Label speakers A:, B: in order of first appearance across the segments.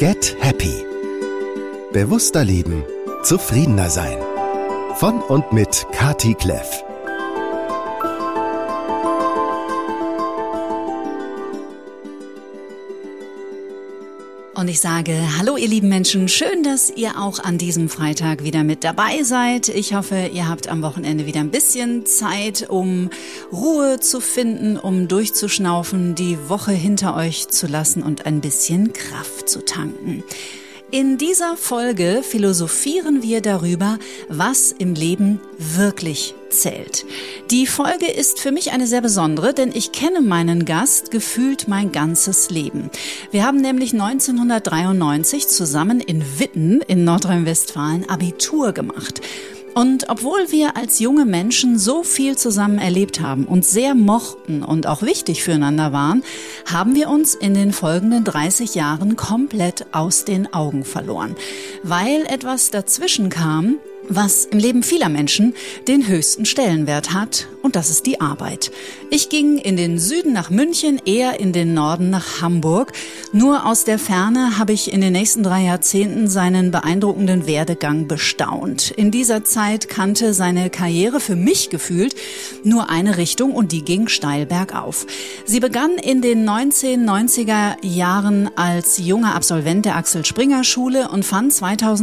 A: Get Happy. Bewusster leben, zufriedener sein. Von und mit Kati Kleff.
B: Und ich sage, hallo ihr lieben Menschen, schön, dass ihr auch an diesem Freitag wieder mit dabei seid. Ich hoffe, ihr habt am Wochenende wieder ein bisschen Zeit, um Ruhe zu finden, um durchzuschnaufen, die Woche hinter euch zu lassen und ein bisschen Kraft zu tanken. In dieser Folge philosophieren wir darüber, was im Leben wirklich zählt. Die Folge ist für mich eine sehr besondere, denn ich kenne meinen Gast gefühlt mein ganzes Leben. Wir haben nämlich 1993 zusammen in Witten in Nordrhein-Westfalen Abitur gemacht. Und obwohl wir als junge Menschen so viel zusammen erlebt haben und sehr mochten und auch wichtig füreinander waren, haben wir uns in den folgenden 30 Jahren komplett aus den Augen verloren, weil etwas dazwischen kam, was im Leben vieler Menschen den höchsten Stellenwert hat, und das ist die Arbeit. Ich ging in den Süden nach München, er in den Norden nach Hamburg. Nur aus der Ferne habe ich in den nächsten 3 Jahrzehnten seinen beeindruckenden Werdegang bestaunt. In dieser Zeit kannte seine Karriere für mich gefühlt nur eine Richtung, und die ging steil bergauf. Sie begann in den 1990er Jahren als junger Absolvent der Axel Springer Schule und fand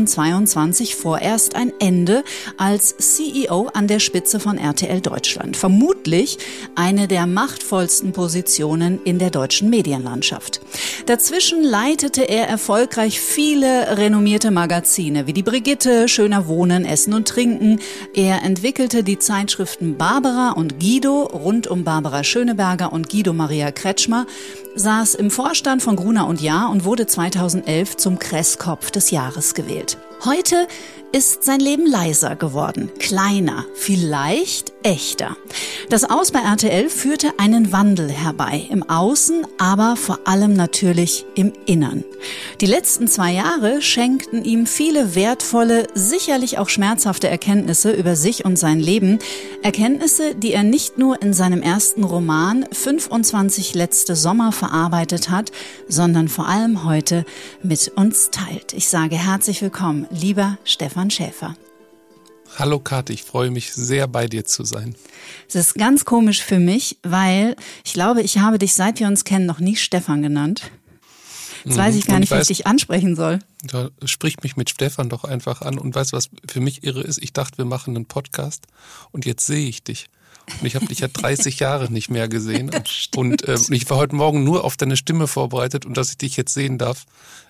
B: 2022 vorerst ein Ende als CEO an der Spitze von RTL Deutschland. Vermutlich eine der machtvollsten Positionen in der deutschen Medienlandschaft. Dazwischen leitete er erfolgreich viele renommierte Magazine wie die Brigitte, Schöner Wohnen, Essen und Trinken. Er entwickelte die Zeitschriften Barbara und Guido rund um Barbara Schöneberger und Guido Maria Kretschmer, saß im Vorstand von Gruner und Jahr und wurde 2011 zum Kresskopf des Jahres gewählt. Heute ist sein Leben leiser geworden, kleiner, vielleicht echter. Das Aus bei RTL führte einen Wandel herbei, im Außen, aber vor allem natürlich im Innern. Die letzten 2 Jahre schenkten ihm viele wertvolle, sicherlich auch schmerzhafte Erkenntnisse über sich und sein Leben. Erkenntnisse, die er nicht nur in seinem ersten Roman 25 letzte Sommer verarbeitet hat, sondern vor allem heute mit uns teilt. Ich sage herzlich willkommen, lieber Stefan Schäfer.
C: Hallo Kathi, ich freue mich sehr, bei dir zu sein.
B: Es ist ganz komisch für mich, weil ich glaube, ich habe dich, seit wir uns kennen, noch nie Stefan genannt. Jetzt weiß ich gar nicht, wie ich dich ansprechen soll.
C: Da sprich mich mit Stefan doch einfach an. Und weißt du, was für mich irre ist? Ich dachte, wir machen einen Podcast und jetzt sehe ich dich. Und ich habe dich ja 30 Jahre nicht mehr gesehen. Und ich war heute Morgen nur auf deine Stimme vorbereitet, und dass ich dich jetzt sehen darf,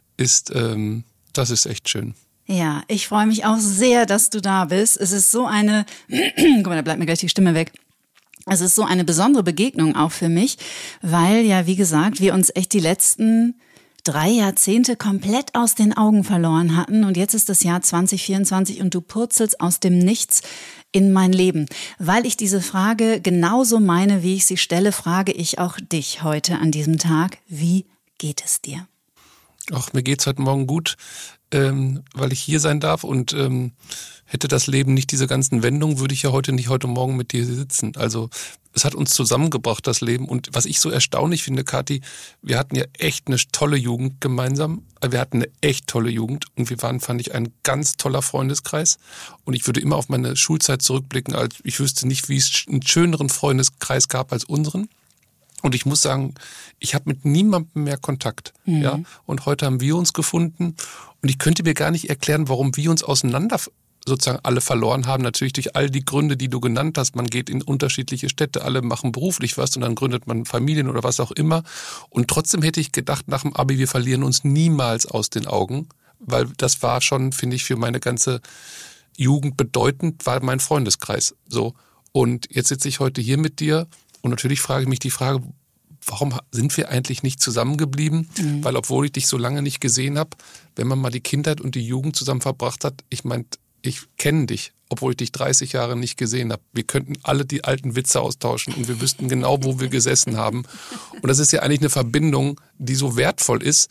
C: das ist echt schön.
B: Ja, ich freue mich auch sehr, dass du da bist. Es ist so eine, guck mal, da bleibt mir gleich die Stimme weg. Es ist so eine besondere Begegnung auch für mich, weil ja, wie gesagt, wir uns echt die letzten 3 Jahrzehnte komplett aus den Augen verloren hatten. Und jetzt ist das Jahr 2024 und du purzelst aus dem Nichts in mein Leben. Weil ich diese Frage genauso meine, wie ich sie stelle, frage ich auch dich heute an diesem Tag. Wie geht es dir?
C: Ach, mir geht's heute Morgen gut, weil ich hier sein darf, und hätte das Leben nicht diese ganzen Wendungen, würde ich ja heute Morgen mit dir sitzen. Also es hat uns zusammengebracht, das Leben. Und was ich so erstaunlich finde, Kathi, wir hatten ja echt eine tolle Jugend gemeinsam. Wir hatten eine echt tolle Jugend, und wir waren, fand ich, ein ganz toller Freundeskreis. Und ich würde immer auf meine Schulzeit zurückblicken, als ich wüsste nicht, wie es einen schöneren Freundeskreis gab als unseren. Und ich muss sagen, ich habe mit niemandem mehr Kontakt. Mhm. Ja? Und heute haben wir uns gefunden. Und ich könnte mir gar nicht erklären, warum wir uns auseinander sozusagen alle verloren haben. Natürlich durch all die Gründe, die du genannt hast. Man geht in unterschiedliche Städte, alle machen beruflich was, und dann gründet man Familien oder was auch immer. Und trotzdem hätte ich gedacht, nach dem Abi, wir verlieren uns niemals aus den Augen. Weil das war schon, finde ich, für meine ganze Jugend bedeutend, war mein Freundeskreis. So. Und jetzt sitze ich heute hier mit dir. Und natürlich frage ich mich die Frage, warum sind wir eigentlich nicht zusammengeblieben? Mhm. Weil obwohl ich dich so lange nicht gesehen habe, wenn man mal die Kindheit und die Jugend zusammen verbracht hat, ich kenne dich, obwohl ich dich 30 Jahre nicht gesehen habe. Wir könnten alle die alten Witze austauschen und wir wüssten genau, wo wir gesessen haben. Und das ist ja eigentlich eine Verbindung, die so wertvoll ist.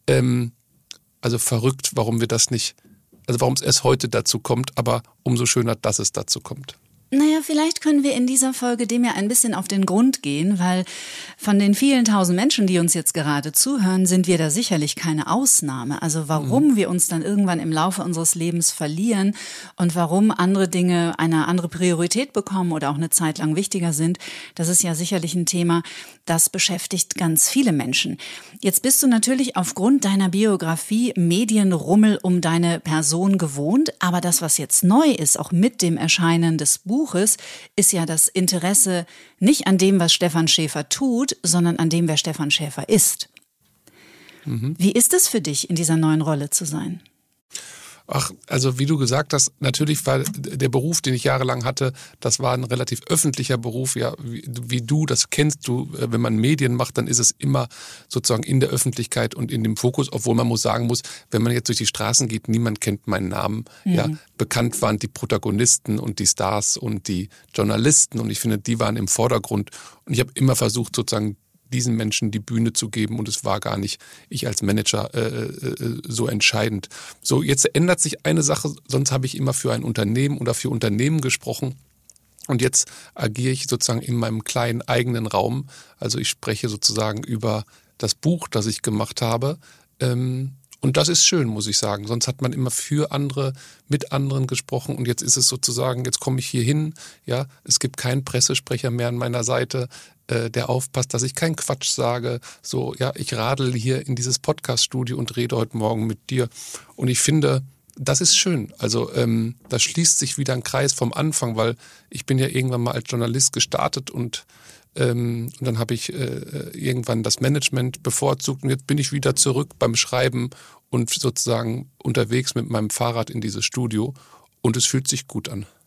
C: Also verrückt, warum wir das nicht, also warum es erst heute dazu kommt, aber umso schöner, dass es dazu kommt.
B: Naja, vielleicht können wir in dieser Folge dem ja ein bisschen auf den Grund gehen, weil von den vielen tausend Menschen, die uns jetzt gerade zuhören, sind wir da sicherlich keine Ausnahme. Also warum wir uns dann irgendwann im Laufe unseres Lebens verlieren und warum andere Dinge eine andere Priorität bekommen oder auch eine Zeit lang wichtiger sind, das ist ja sicherlich ein Thema, das beschäftigt ganz viele Menschen. Jetzt bist du natürlich aufgrund deiner Biografie Medienrummel um deine Person gewohnt, aber das, was jetzt neu ist, auch mit dem Erscheinen des Buches, ist ja das Interesse nicht an dem, was Stefan Schäfer tut, sondern an dem, wer Stefan Schäfer ist. Wie ist es für dich, in dieser neuen Rolle zu sein?
C: Ach, also wie du gesagt hast, natürlich war der Beruf, den ich jahrelang hatte, das war ein relativ öffentlicher Beruf, ja, wie du, das kennst du, wenn man Medien macht, dann ist es immer sozusagen in der Öffentlichkeit und in dem Fokus, obwohl man sagen muss, wenn man jetzt durch die Straßen geht, niemand kennt meinen Namen, ja, bekannt waren die Protagonisten und die Stars und die Journalisten und ich finde, die waren im Vordergrund und ich habe immer versucht, sozusagen diesen Menschen die Bühne zu geben und es war gar nicht ich als Manager so entscheidend. So, jetzt ändert sich eine Sache, sonst habe ich immer für ein Unternehmen oder für Unternehmen gesprochen und jetzt agiere ich sozusagen in meinem kleinen eigenen Raum. Also ich spreche sozusagen über das Buch, das ich gemacht habe. Und das ist schön, muss ich sagen. Sonst hat man immer für andere, mit anderen gesprochen und jetzt ist es sozusagen, jetzt komme ich hier hin, ja, es gibt keinen Pressesprecher mehr an meiner Seite, der aufpasst, dass ich keinen Quatsch sage. So, ja, ich radel hier in dieses Podcast-Studio und rede heute Morgen mit dir. Und ich finde, das ist schön. Also da schließt sich wieder ein Kreis vom Anfang, weil ich bin ja irgendwann mal als Journalist gestartet und dann habe ich irgendwann das Management bevorzugt und jetzt bin ich wieder zurück beim Schreiben und sozusagen unterwegs mit meinem Fahrrad in dieses Studio und es fühlt sich gut an.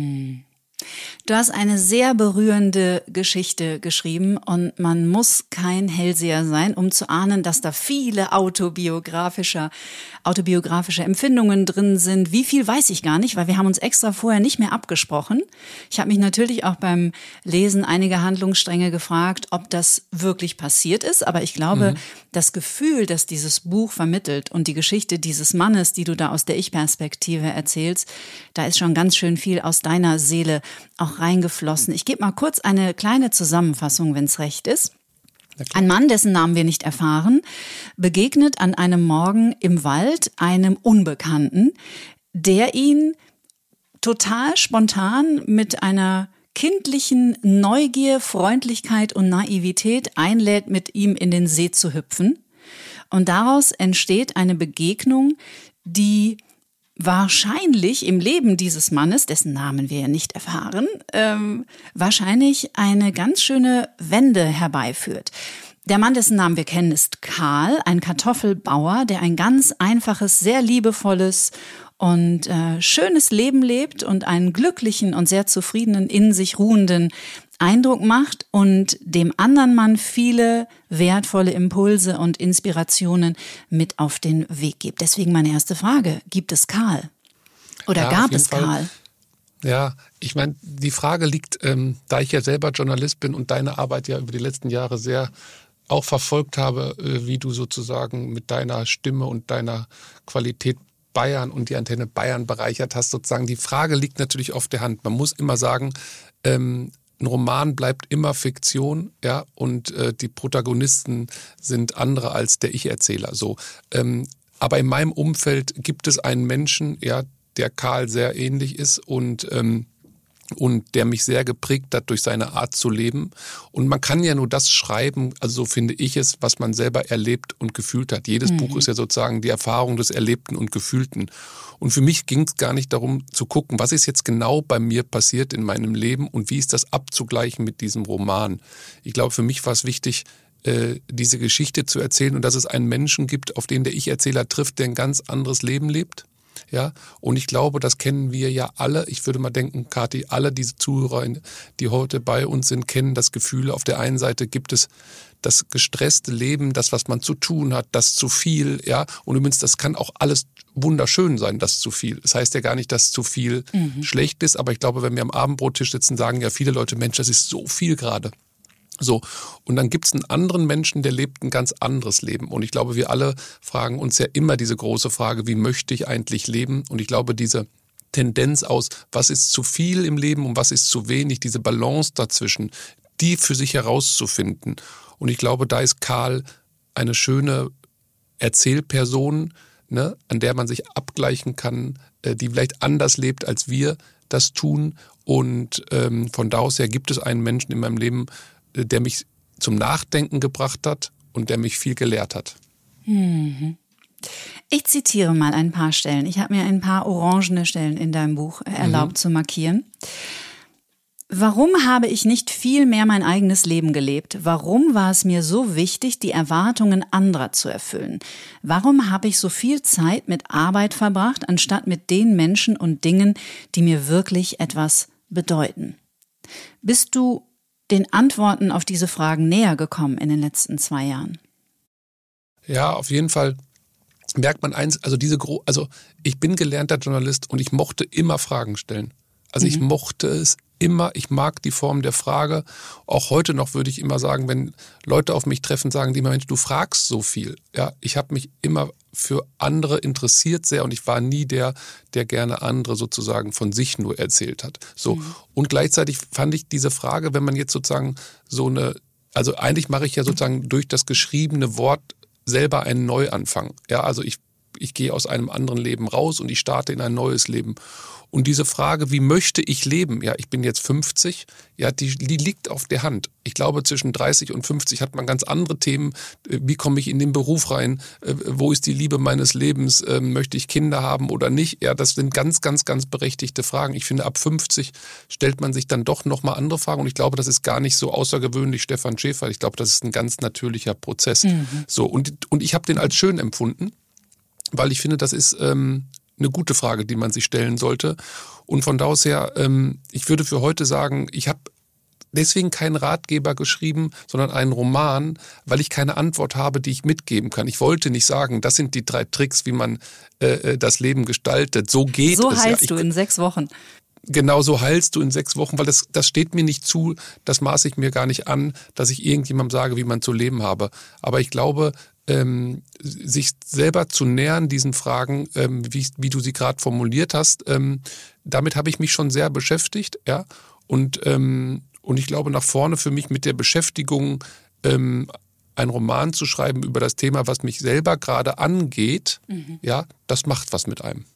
B: Du hast eine sehr berührende Geschichte geschrieben und man muss kein Hellseher sein, um zu ahnen, dass da viele autobiografische Empfindungen drin sind. Wie viel weiß ich gar nicht, weil wir haben uns extra vorher nicht mehr abgesprochen. Ich habe mich natürlich auch beim Lesen einiger Handlungsstränge gefragt, ob das wirklich passiert ist, aber ich glaube, das Gefühl, das dieses Buch vermittelt und die Geschichte dieses Mannes, die du da aus der Ich-Perspektive erzählst, da ist schon ganz schön viel aus deiner Seele auch reingeflossen. Ich gebe mal kurz eine kleine Zusammenfassung, wenn es recht ist. Ein Mann, dessen Namen wir nicht erfahren, begegnet an einem Morgen im Wald einem Unbekannten, der ihn total spontan mit einer kindlichen Neugier, Freundlichkeit und Naivität einlädt, mit ihm in den See zu hüpfen. Und daraus entsteht eine Begegnung, die wahrscheinlich im Leben dieses Mannes, dessen Namen wir ja nicht erfahren, wahrscheinlich eine ganz schöne Wende herbeiführt. Der Mann, dessen Namen wir kennen, ist Karl, ein Kartoffelbauer, der ein ganz einfaches, sehr liebevolles und schönes Leben lebt und einen glücklichen und sehr zufriedenen, in sich ruhenden Eindruck macht und dem anderen Mann viele wertvolle Impulse und Inspirationen mit auf den Weg gibt. Deswegen meine erste Frage, gibt es Karl? Oder gab es Karl?
C: Ja, ich meine, die Frage liegt, da ich ja selber Journalist bin und deine Arbeit ja über die letzten Jahre sehr auch verfolgt habe, wie du sozusagen mit deiner Stimme und deiner Qualität Bayern und die Antenne Bayern bereichert hast, sozusagen. Die Frage liegt natürlich auf der Hand. Man muss immer sagen, ein Roman bleibt immer Fiktion, ja, und die Protagonisten sind andere als der Ich-Erzähler. So, aber in meinem Umfeld gibt es einen Menschen, ja, der Karl sehr ähnlich ist und der mich sehr geprägt hat durch seine Art zu leben. Und man kann ja nur das schreiben, also so finde ich es, was man selber erlebt und gefühlt hat. Jedes Buch ist ja sozusagen die Erfahrung des Erlebten und Gefühlten. Und für mich ging es gar nicht darum zu gucken, was ist jetzt genau bei mir passiert in meinem Leben und wie ist das abzugleichen mit diesem Roman. Ich glaube, für mich war es wichtig, diese Geschichte zu erzählen und dass es einen Menschen gibt, auf den der Ich-Erzähler trifft, der ein ganz anderes Leben lebt. Ja, und ich glaube, das kennen wir ja alle. Ich würde mal denken, Kathi, alle diese Zuhörer, die heute bei uns sind, kennen das Gefühl. Auf der einen Seite gibt es das gestresste Leben, das, was man zu tun hat, das zu viel, ja. Und übrigens, das kann auch alles wunderschön sein, das zu viel. Das heißt ja gar nicht, dass zu viel schlecht ist, aber ich glaube, wenn wir am Abendbrottisch sitzen, sagen ja viele Leute, Mensch, das ist so viel gerade. So, und dann gibt es einen anderen Menschen, der lebt ein ganz anderes Leben. Und ich glaube, wir alle fragen uns ja immer diese große Frage, wie möchte ich eigentlich leben? Und ich glaube, diese Tendenz aus, was ist zu viel im Leben und was ist zu wenig, diese Balance dazwischen, die für sich herauszufinden. Und ich glaube, da ist Karl eine schöne Erzählperson, ne, an der man sich abgleichen kann, die vielleicht anders lebt, als wir das tun. Und von da aus her gibt es einen Menschen in meinem Leben, der mich zum Nachdenken gebracht hat und der mich viel gelehrt hat.
B: Ich zitiere mal ein paar Stellen. Ich habe mir ein paar orangene Stellen in deinem Buch erlaubt zu markieren. Warum habe ich nicht viel mehr mein eigenes Leben gelebt? Warum war es mir so wichtig, die Erwartungen anderer zu erfüllen? Warum habe ich so viel Zeit mit Arbeit verbracht, anstatt mit den Menschen und Dingen, die mir wirklich etwas bedeuten? Bist du den Antworten auf diese Fragen näher gekommen in den letzten 2 Jahren?
C: Ja, auf jeden Fall merkt man eins, also ich bin gelernter Journalist und ich mochte immer Fragen stellen. Also ich mochte es immer, ich mag die Form der Frage. Auch heute noch würde ich immer sagen, wenn Leute auf mich treffen, sagen die immer, Mensch, du fragst so viel. Ja, ich habe mich immer für andere interessiert sehr und ich war nie der gerne andere sozusagen von sich nur erzählt hat. So. Und gleichzeitig fand ich diese Frage, wenn man jetzt sozusagen also eigentlich mache ich ja sozusagen durch das geschriebene Wort selber einen Neuanfang. Ja, also ich gehe aus einem anderen Leben raus und ich starte in ein neues Leben. Und diese Frage, wie möchte ich leben? Ja, ich bin jetzt 50, ja, die liegt auf der Hand. Ich glaube, zwischen 30 und 50 hat man ganz andere Themen. Wie komme ich in den Beruf rein? Wo ist die Liebe meines Lebens? Möchte ich Kinder haben oder nicht? Ja, das sind ganz, ganz, ganz berechtigte Fragen. Ich finde, ab 50 stellt man sich dann doch nochmal andere Fragen. Und ich glaube, das ist gar nicht so außergewöhnlich, Stefan Schäfer. Ich glaube, das ist ein ganz natürlicher Prozess. So, und ich habe den als schön empfunden, weil ich finde, das ist eine gute Frage, die man sich stellen sollte. Und von da aus her, ich würde für heute sagen, ich habe deswegen keinen Ratgeber geschrieben, sondern einen Roman, weil ich keine Antwort habe, die ich mitgeben kann. Ich wollte nicht sagen, das sind die 3 Tricks, wie man das Leben gestaltet. So geht es.
B: So heilst du in 6 Wochen.
C: Genau, so heilst du in 6 Wochen, weil das steht mir nicht zu, das maße ich mir gar nicht an, dass ich irgendjemandem sage, wie man zu leben habe. Aber ich glaube, sich selber zu nähern, diesen Fragen, wie du sie gerade formuliert hast, damit habe ich mich schon sehr beschäftigt, ja. Und ich glaube, nach vorne für mich mit der Beschäftigung, einen Roman zu schreiben über das Thema, was mich selber gerade angeht, ja, das macht was mit einem.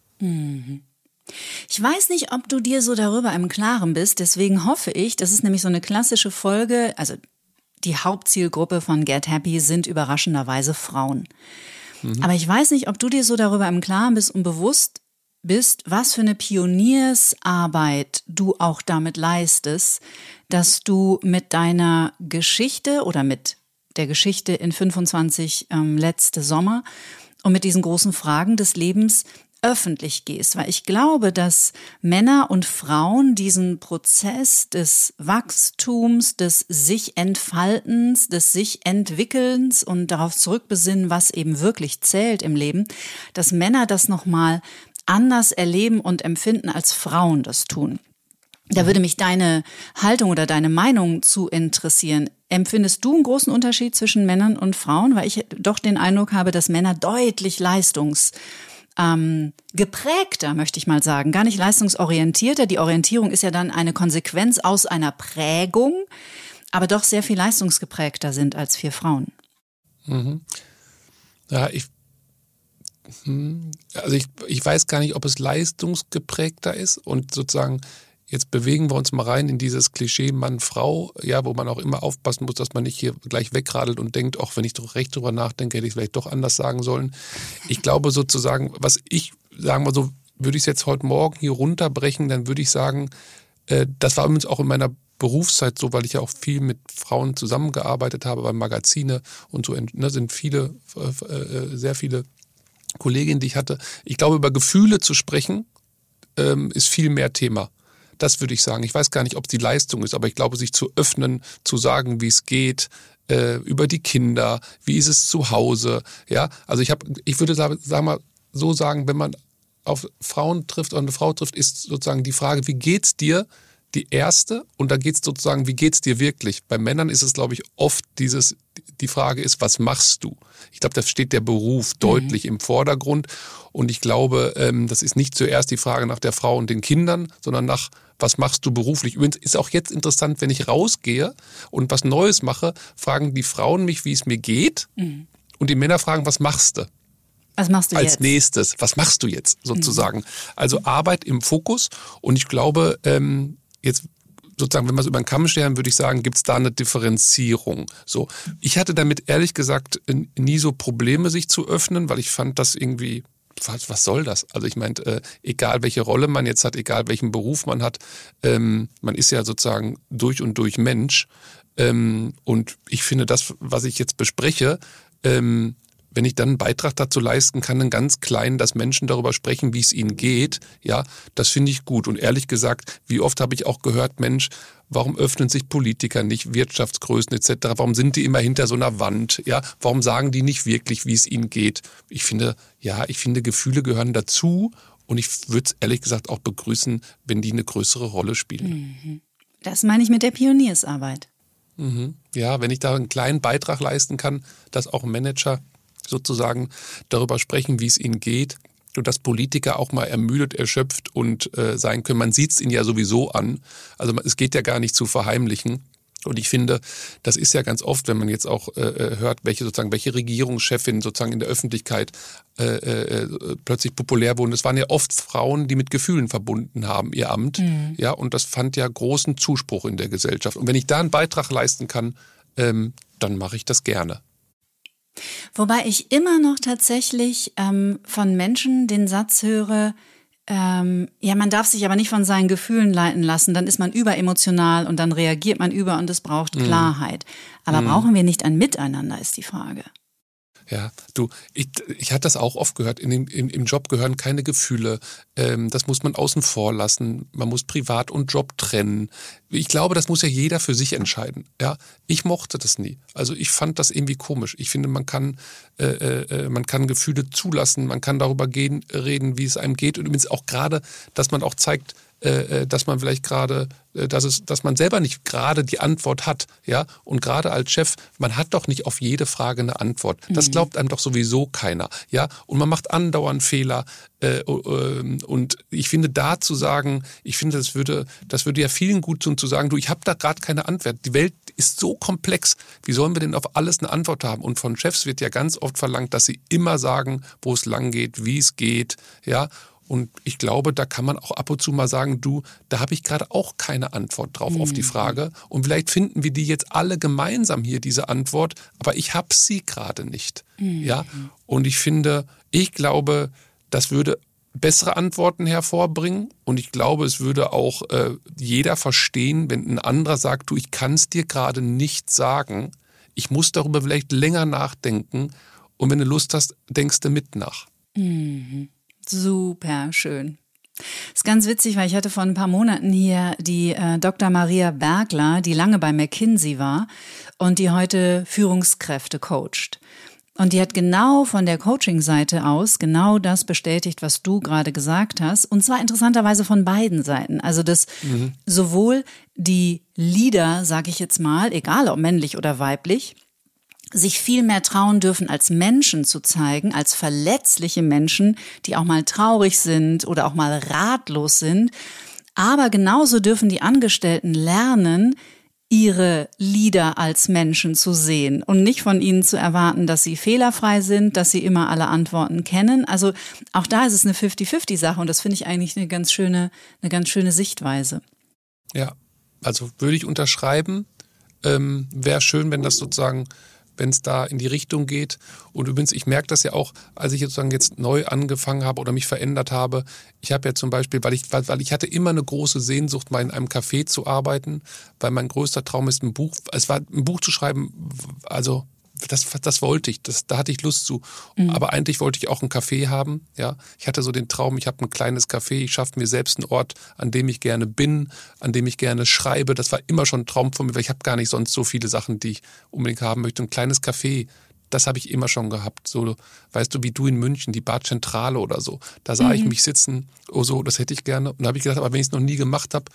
B: Ich weiß nicht, ob du dir so darüber im Klaren bist, deswegen hoffe ich, das ist nämlich so eine klassische Folge, also die Hauptzielgruppe von Get Happy sind überraschenderweise Frauen. Aber ich weiß nicht, ob du dir so darüber im Klaren bist und bewusst bist, was für eine Pioniersarbeit du auch damit leistest, dass du mit deiner Geschichte oder mit der Geschichte in 25 letzte Sommer und mit diesen großen Fragen des Lebens öffentlich gehst, weil ich glaube, dass Männer und Frauen diesen Prozess des Wachstums, des sich Entfaltens, des sich Entwickelns und darauf zurückbesinnen, was eben wirklich zählt im Leben, dass Männer das nochmal anders erleben und empfinden, als Frauen das tun. Da würde mich deine Haltung oder deine Meinung zu interessieren. Empfindest du einen großen Unterschied zwischen Männern und Frauen? Weil ich doch den Eindruck habe, dass Männer deutlich geprägter, möchte ich mal sagen, gar nicht leistungsorientierter. Die Orientierung ist ja dann eine Konsequenz aus einer Prägung, aber doch sehr viel leistungsgeprägter sind als wir Frauen.
C: Ja, ich weiß gar nicht, ob es leistungsgeprägter ist und sozusagen jetzt bewegen wir uns mal rein in dieses Klischee Mann-Frau, ja, wo man auch immer aufpassen muss, dass man nicht hier gleich wegradelt und denkt, auch wenn ich doch recht drüber nachdenke, hätte ich es vielleicht doch anders sagen sollen. Ich glaube sozusagen, sagen wir so, würde ich es jetzt heute Morgen hier runterbrechen, dann würde ich sagen, das war übrigens auch in meiner Berufszeit so, weil ich ja auch viel mit Frauen zusammengearbeitet habe, bei Magazine und so, ne, sind sehr viele Kolleginnen, die ich hatte. Ich glaube, über Gefühle zu sprechen, ist viel mehr Thema. Das würde ich sagen. Ich weiß gar nicht, ob es die Leistung ist, aber ich glaube, sich zu öffnen, zu sagen, wie es geht, über die Kinder, wie ist es zu Hause, ja. Also ich würde sagen, wenn man auf Frauen trifft oder eine Frau trifft, ist sozusagen die Frage, wie geht's dir, die erste, und da geht es sozusagen, wie geht's dir wirklich? Bei Männern ist es, glaube ich, oft die Frage ist, was machst du? Ich glaube, da steht der Beruf deutlich im Vordergrund. Und ich glaube, das ist nicht zuerst die Frage nach der Frau und den Kindern, sondern nach, was machst du beruflich? Übrigens ist auch jetzt interessant, wenn ich rausgehe und was Neues mache, fragen die Frauen mich, wie es mir geht. Und die Männer fragen, was machst du?
B: Was machst du
C: als
B: jetzt?
C: nächstes? Was machst du jetzt sozusagen? Also Arbeit im Fokus. Und ich glaube, jetzt sozusagen, wenn wir es über den Kamm scheren, würde ich sagen, gibt es da eine Differenzierung. So, ich hatte damit ehrlich gesagt nie so Probleme, sich zu öffnen, weil ich fand das irgendwie, was soll das? Also ich meine, egal welche Rolle man jetzt hat, egal welchen Beruf man hat, man ist ja sozusagen durch und durch Mensch. Und ich finde das, was ich jetzt bespreche, wenn ich dann einen Beitrag dazu leisten kann, einen ganz kleinen, dass Menschen darüber sprechen, wie es ihnen geht, ja, das finde ich gut. Und ehrlich gesagt, wie oft habe ich auch gehört, Mensch, warum öffnen sich Politiker nicht, Wirtschaftsgrößen etc., warum sind die immer hinter so einer Wand, ja, warum sagen die nicht wirklich, wie es ihnen geht? Ich finde, Gefühle gehören dazu und ich würde es ehrlich gesagt auch begrüßen, wenn die eine größere Rolle spielen.
B: Das meine ich mit der Pioniersarbeit.
C: Ja, wenn ich da einen kleinen Beitrag leisten kann, dass auch Manager sozusagen darüber sprechen, wie es ihnen geht und dass Politiker auch mal ermüdet, erschöpft und sein können. Man sieht es ihnen ja sowieso an. Also es geht ja gar nicht zu verheimlichen. Und ich finde, das ist ja ganz oft, wenn man jetzt auch hört, welche Regierungschefin sozusagen in der Öffentlichkeit plötzlich populär wurden. Es waren ja oft Frauen, die mit Gefühlen verbunden haben, ihr Amt. Ja, und das fand ja großen Zuspruch in der Gesellschaft. Und wenn ich da einen Beitrag leisten kann, dann mache ich das gerne.
B: Wobei ich immer noch tatsächlich von Menschen den Satz höre, man darf sich aber nicht von seinen Gefühlen leiten lassen, dann ist man überemotional und dann reagiert man über und es braucht Klarheit. Aber brauchen wir nicht ein Miteinander, ist die Frage.
C: Ja, ich hatte das auch oft gehört, im Job gehören keine Gefühle, das muss man außen vor lassen, man muss Privat und Job trennen. Ich glaube, das muss ja jeder für sich entscheiden. Ja, ich mochte das nie. Also ich fand das irgendwie komisch. Ich finde, man kann Gefühle zulassen, man kann darüber reden, wie es einem geht und übrigens auch gerade, dass man auch zeigt, dass man vielleicht gerade, dass man selber nicht gerade die Antwort hat, ja, und gerade als Chef, man hat doch nicht auf jede Frage eine Antwort. Das glaubt einem doch sowieso keiner, ja, und man macht andauernd Fehler und ich finde da zu sagen, ich finde, das würde ja vielen gut tun, zu sagen, ich habe da gerade keine Antwort. Die Welt ist so komplex, wie sollen wir denn auf alles eine Antwort haben? Und von Chefs wird ja ganz oft verlangt, dass sie immer sagen, wo es lang geht, wie es geht, ja. Und ich glaube, da kann man auch ab und zu mal sagen, da habe ich gerade auch keine Antwort drauf auf die Frage. Und vielleicht finden wir die jetzt alle gemeinsam hier, diese Antwort, aber ich habe sie gerade nicht. Ja? Und ich glaube, das würde bessere Antworten hervorbringen. Und ich glaube, es würde auch jeder verstehen, wenn ein anderer sagt, ich kann es dir gerade nicht sagen. Ich muss darüber vielleicht länger nachdenken. Und wenn du Lust hast, denkst du mit nach.
B: Super schön. Ist ganz witzig, weil ich hatte vor ein paar Monaten hier die Dr. Maria Bergler, die lange bei McKinsey war und die heute Führungskräfte coacht. Und die hat genau von der Coaching-Seite aus genau das bestätigt, was du gerade gesagt hast. Und zwar interessanterweise von beiden Seiten. Also dass sowohl die Leader, sage ich jetzt mal, egal ob männlich oder weiblich, sich viel mehr trauen dürfen, als Menschen zu zeigen, als verletzliche Menschen, die auch mal traurig sind oder auch mal ratlos sind. Aber genauso dürfen die Angestellten lernen, ihre Leader als Menschen zu sehen und nicht von ihnen zu erwarten, dass sie fehlerfrei sind, dass sie immer alle Antworten kennen. Also auch da ist es eine 50-50-Sache und das finde ich eigentlich eine ganz schöne Sichtweise.
C: Ja, also würde ich unterschreiben. Wäre schön, wenn das sozusagen, wenn es da in die Richtung geht. Und übrigens, ich merke das ja auch, als ich sozusagen jetzt neu angefangen habe oder mich verändert habe. Ich habe ja zum Beispiel, weil ich hatte immer eine große Sehnsucht, mal in einem Café zu arbeiten, weil mein größter Traum ist, ein Buch zu schreiben, also das wollte ich, da hatte ich Lust zu. Aber eigentlich wollte ich auch ein Café haben. Ja, ich hatte so den Traum, ich habe ein kleines Café, ich schaffe mir selbst einen Ort, an dem ich gerne bin, an dem ich gerne schreibe. Das war immer schon ein Traum von mir, weil ich habe gar nicht sonst so viele Sachen, die ich unbedingt haben möchte. Ein kleines Café, das habe ich immer schon gehabt. So, weißt du, wie du in München, die Badzentrale oder so. Da sah ich mich sitzen, so, das hätte ich gerne. Und da habe ich gedacht, aber wenn ich es noch nie gemacht habe,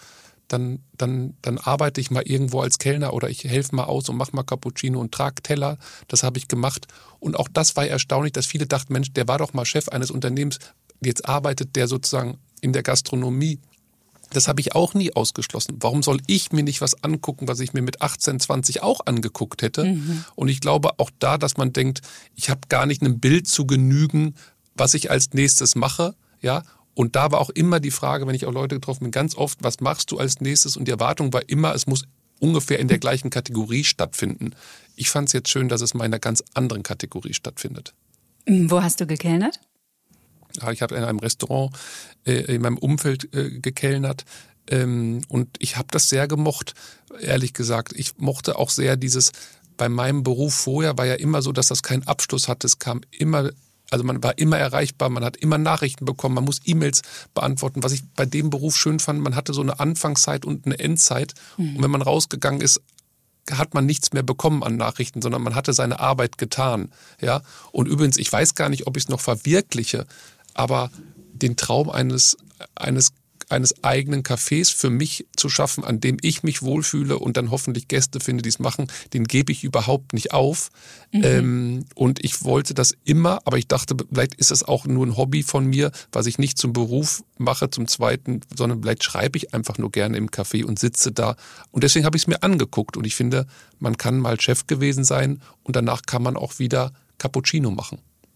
C: dann arbeite ich mal irgendwo als Kellner oder ich helfe mal aus und mache mal Cappuccino und trage Teller. Das habe ich gemacht. Und auch das war erstaunlich, dass viele dachten, Mensch, der war doch mal Chef eines Unternehmens. Jetzt arbeitet der sozusagen in der Gastronomie. Das habe ich auch nie ausgeschlossen. Warum soll ich mir nicht was angucken, was ich mir mit 18, 20 auch angeguckt hätte? Und ich glaube auch da, dass man denkt, ich habe gar nicht einem Bild zu genügen, was ich als nächstes mache. Ja. Und da war auch immer die Frage, wenn ich auch Leute getroffen bin, ganz oft, was machst du als nächstes? Und die Erwartung war immer, es muss ungefähr in der gleichen Kategorie stattfinden. Ich fand es jetzt schön, dass es mal in einer ganz anderen Kategorie stattfindet.
B: Wo hast du gekellnert?
C: Ja, ich habe in einem Restaurant in meinem Umfeld gekellnert und ich habe das sehr gemocht, ehrlich gesagt. Ich mochte auch sehr bei meinem Beruf vorher war ja immer so, dass das keinen Abschluss hatte. Es kam immer, also man war immer erreichbar, man hat immer Nachrichten bekommen, man muss E-Mails beantworten. Was ich bei dem Beruf schön fand, man hatte so eine Anfangszeit und eine Endzeit. Und wenn man rausgegangen ist, hat man nichts mehr bekommen an Nachrichten, sondern man hatte seine Arbeit getan. Ja? Und übrigens, ich weiß gar nicht, ob ich es noch verwirkliche, aber den Traum eines eigenen Cafés für mich zu schaffen, an dem ich mich wohlfühle und dann hoffentlich Gäste finde, die es machen, den gebe ich überhaupt nicht auf. Und ich wollte das immer, aber ich dachte, vielleicht ist es auch nur ein Hobby von mir, was ich nicht zum Beruf mache, zum Zweiten, sondern vielleicht schreibe ich einfach nur gerne im Café und sitze da. Und deswegen habe ich es mir angeguckt und ich finde, man kann mal Chef gewesen sein und danach kann man auch wieder Cappuccino machen.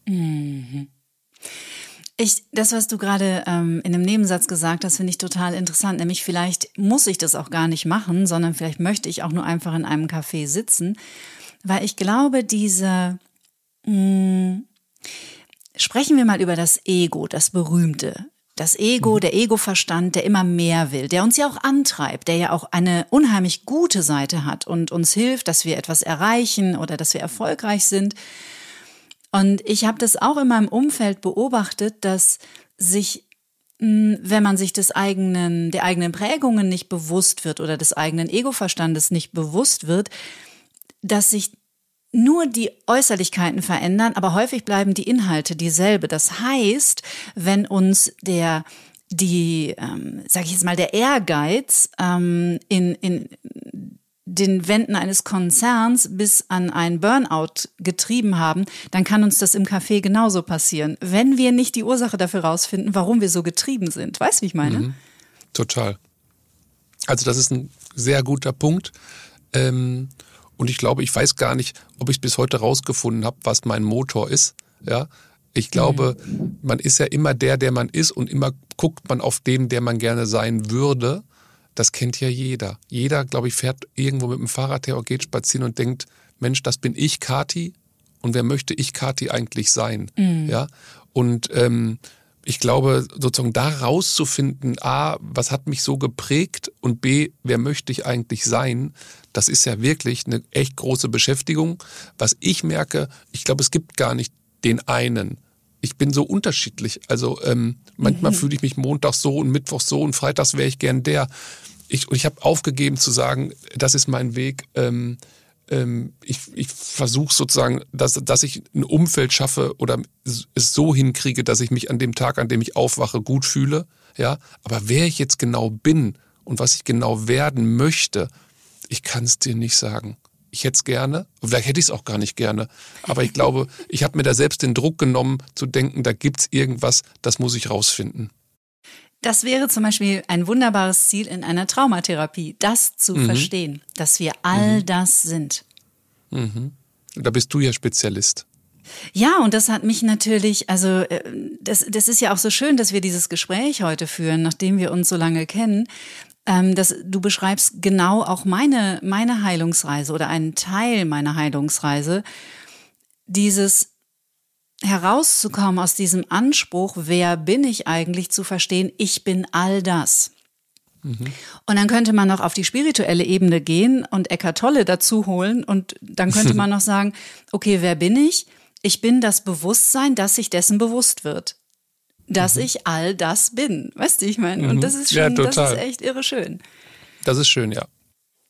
B: Das, was du gerade in einem Nebensatz gesagt hast, finde ich total interessant. Nämlich vielleicht muss ich das auch gar nicht machen, sondern vielleicht möchte ich auch nur einfach in einem Café sitzen. Weil ich glaube, sprechen wir mal über das Ego, das Berühmte. Das Ego, der Ego-Verstand, der immer mehr will, der uns ja auch antreibt, der ja auch eine unheimlich gute Seite hat und uns hilft, dass wir etwas erreichen oder dass wir erfolgreich sind. Und ich habe das auch in meinem Umfeld beobachtet, dass sich, wenn man sich der eigenen Prägungen nicht bewusst wird oder des eigenen Ego-Verstandes nicht bewusst wird, dass sich nur die Äußerlichkeiten verändern, aber häufig bleiben die Inhalte dieselbe. Das heißt, wenn uns der Ehrgeiz in den Wänden eines Konzerns bis an einen Burnout getrieben haben, dann kann uns das im Café genauso passieren, wenn wir nicht die Ursache dafür rausfinden, warum wir so getrieben sind. Weißt du, wie ich meine?
C: Total. Also das ist ein sehr guter Punkt. Und ich glaube, ich weiß gar nicht, ob ich es bis heute rausgefunden habe, was mein Motor ist. Ja, ich glaube, man ist ja immer der man ist und immer guckt man auf den, der man gerne sein würde. Das kennt ja jeder. Jeder, glaube ich, fährt irgendwo mit dem Fahrrad her und geht spazieren und denkt, Mensch, das bin ich, Kathi. Und wer möchte ich, Kathi, eigentlich sein? Ja. Und ich glaube, sozusagen da rauszufinden, A, was hat mich so geprägt und B, wer möchte ich eigentlich sein? Das ist ja wirklich eine echt große Beschäftigung. Was ich merke, ich glaube, es gibt gar nicht den einen. Ich bin so unterschiedlich. Also manchmal fühle ich mich montags so und mittwochs so und freitags wäre ich gern der. Ich habe aufgegeben zu sagen, das ist mein Weg. Ich versuche sozusagen, dass ich ein Umfeld schaffe oder es so hinkriege, dass ich mich an dem Tag, an dem ich aufwache, gut fühle. Ja, aber wer ich jetzt genau bin und was ich genau werden möchte, ich kann es dir nicht sagen. Ich hätte es gerne, vielleicht hätte ich es auch gar nicht gerne, aber ich glaube, ich habe mir da selbst den Druck genommen, zu denken, da gibt's irgendwas, das muss ich rausfinden.
B: Das wäre zum Beispiel ein wunderbares Ziel in einer Traumatherapie, das zu verstehen, dass wir all das sind.
C: Da bist du ja Spezialist.
B: Ja, und das hat mich natürlich, also das ist ja auch so schön, dass wir dieses Gespräch heute führen, nachdem wir uns so lange kennen. Du beschreibst genau auch meine Heilungsreise oder einen Teil meiner Heilungsreise, dieses herauszukommen aus diesem Anspruch, wer bin ich eigentlich, zu verstehen, ich bin all das. Und dann könnte man noch auf die spirituelle Ebene gehen und Eckhart Tolle dazu holen und dann könnte man noch sagen, okay, wer bin ich? Ich bin das Bewusstsein, das sich dessen bewusst wird. Dass ich all das bin. Weißt du, ich meine? Und das ist schon, das ist echt irre schön.
C: Das ist schön, ja.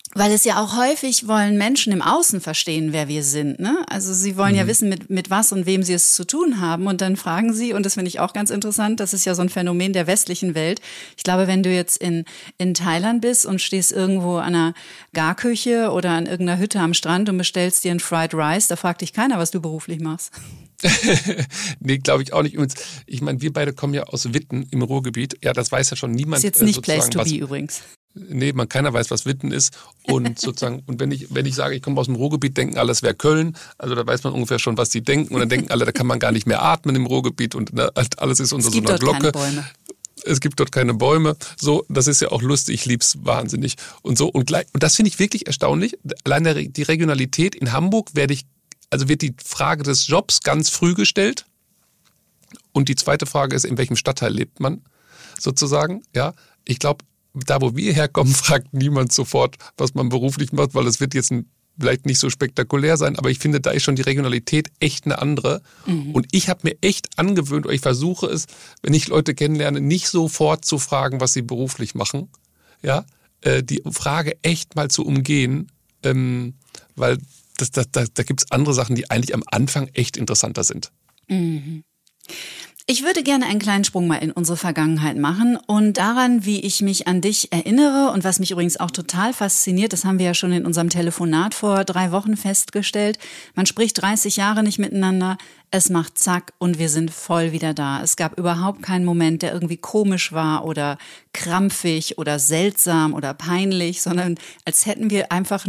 B: Weil es ja auch häufig wollen Menschen im Außen verstehen, wer wir sind, ne? Also sie wollen ja wissen, mit was und wem sie es zu tun haben. Und dann fragen sie, und das finde ich auch ganz interessant, das ist ja so ein Phänomen der westlichen Welt. Ich glaube, wenn du jetzt in Thailand bist und stehst irgendwo an einer Garküche oder an irgendeiner Hütte am Strand und bestellst dir einen Fried Rice, da fragt dich keiner, was du beruflich machst.
C: Nee, glaube ich auch nicht. Ich meine, wir beide kommen ja aus Witten im Ruhrgebiet. Ja, das weiß ja schon niemand.
B: Ist jetzt nicht Place to be übrigens.
C: Nee, keiner weiß, was Witten ist. Und sozusagen, und wenn ich sage, ich komme aus dem Ruhrgebiet, denken alle, es wäre Köln. Also da weiß man ungefähr schon, was die denken. Und dann denken alle, da kann man gar nicht mehr atmen im Ruhrgebiet und alles ist unter so einer Glocke.
B: Es gibt dort keine Bäume.
C: Es gibt dort keine Bäume. So, das ist ja auch lustig, ich lieb's wahnsinnig. Und so, und das finde ich wirklich erstaunlich. Allein die Regionalität in Hamburg wird die Frage des Jobs ganz früh gestellt. Und die zweite Frage ist, in welchem Stadtteil lebt man? Sozusagen, ja. Ich glaube, da, wo wir herkommen, fragt niemand sofort, was man beruflich macht, weil es wird jetzt vielleicht nicht so spektakulär sein, aber ich finde, da ist schon die Regionalität echt eine andere. Und ich habe mir echt angewöhnt, oder ich versuche es, wenn ich Leute kennenlerne, nicht sofort zu fragen, was sie beruflich machen. Ja, die Frage echt mal zu umgehen, weil da gibt es andere Sachen, die eigentlich am Anfang echt interessanter sind.
B: Mhm. Ich würde gerne einen kleinen Sprung mal in unsere Vergangenheit machen und daran, wie ich mich an dich erinnere und was mich übrigens auch total fasziniert, das haben wir ja schon in unserem Telefonat vor 3 Wochen festgestellt, man spricht 30 Jahre nicht miteinander, es macht zack und wir sind voll wieder da. Es gab überhaupt keinen Moment, der irgendwie komisch war oder krampfig oder seltsam oder peinlich, sondern als hätten wir einfach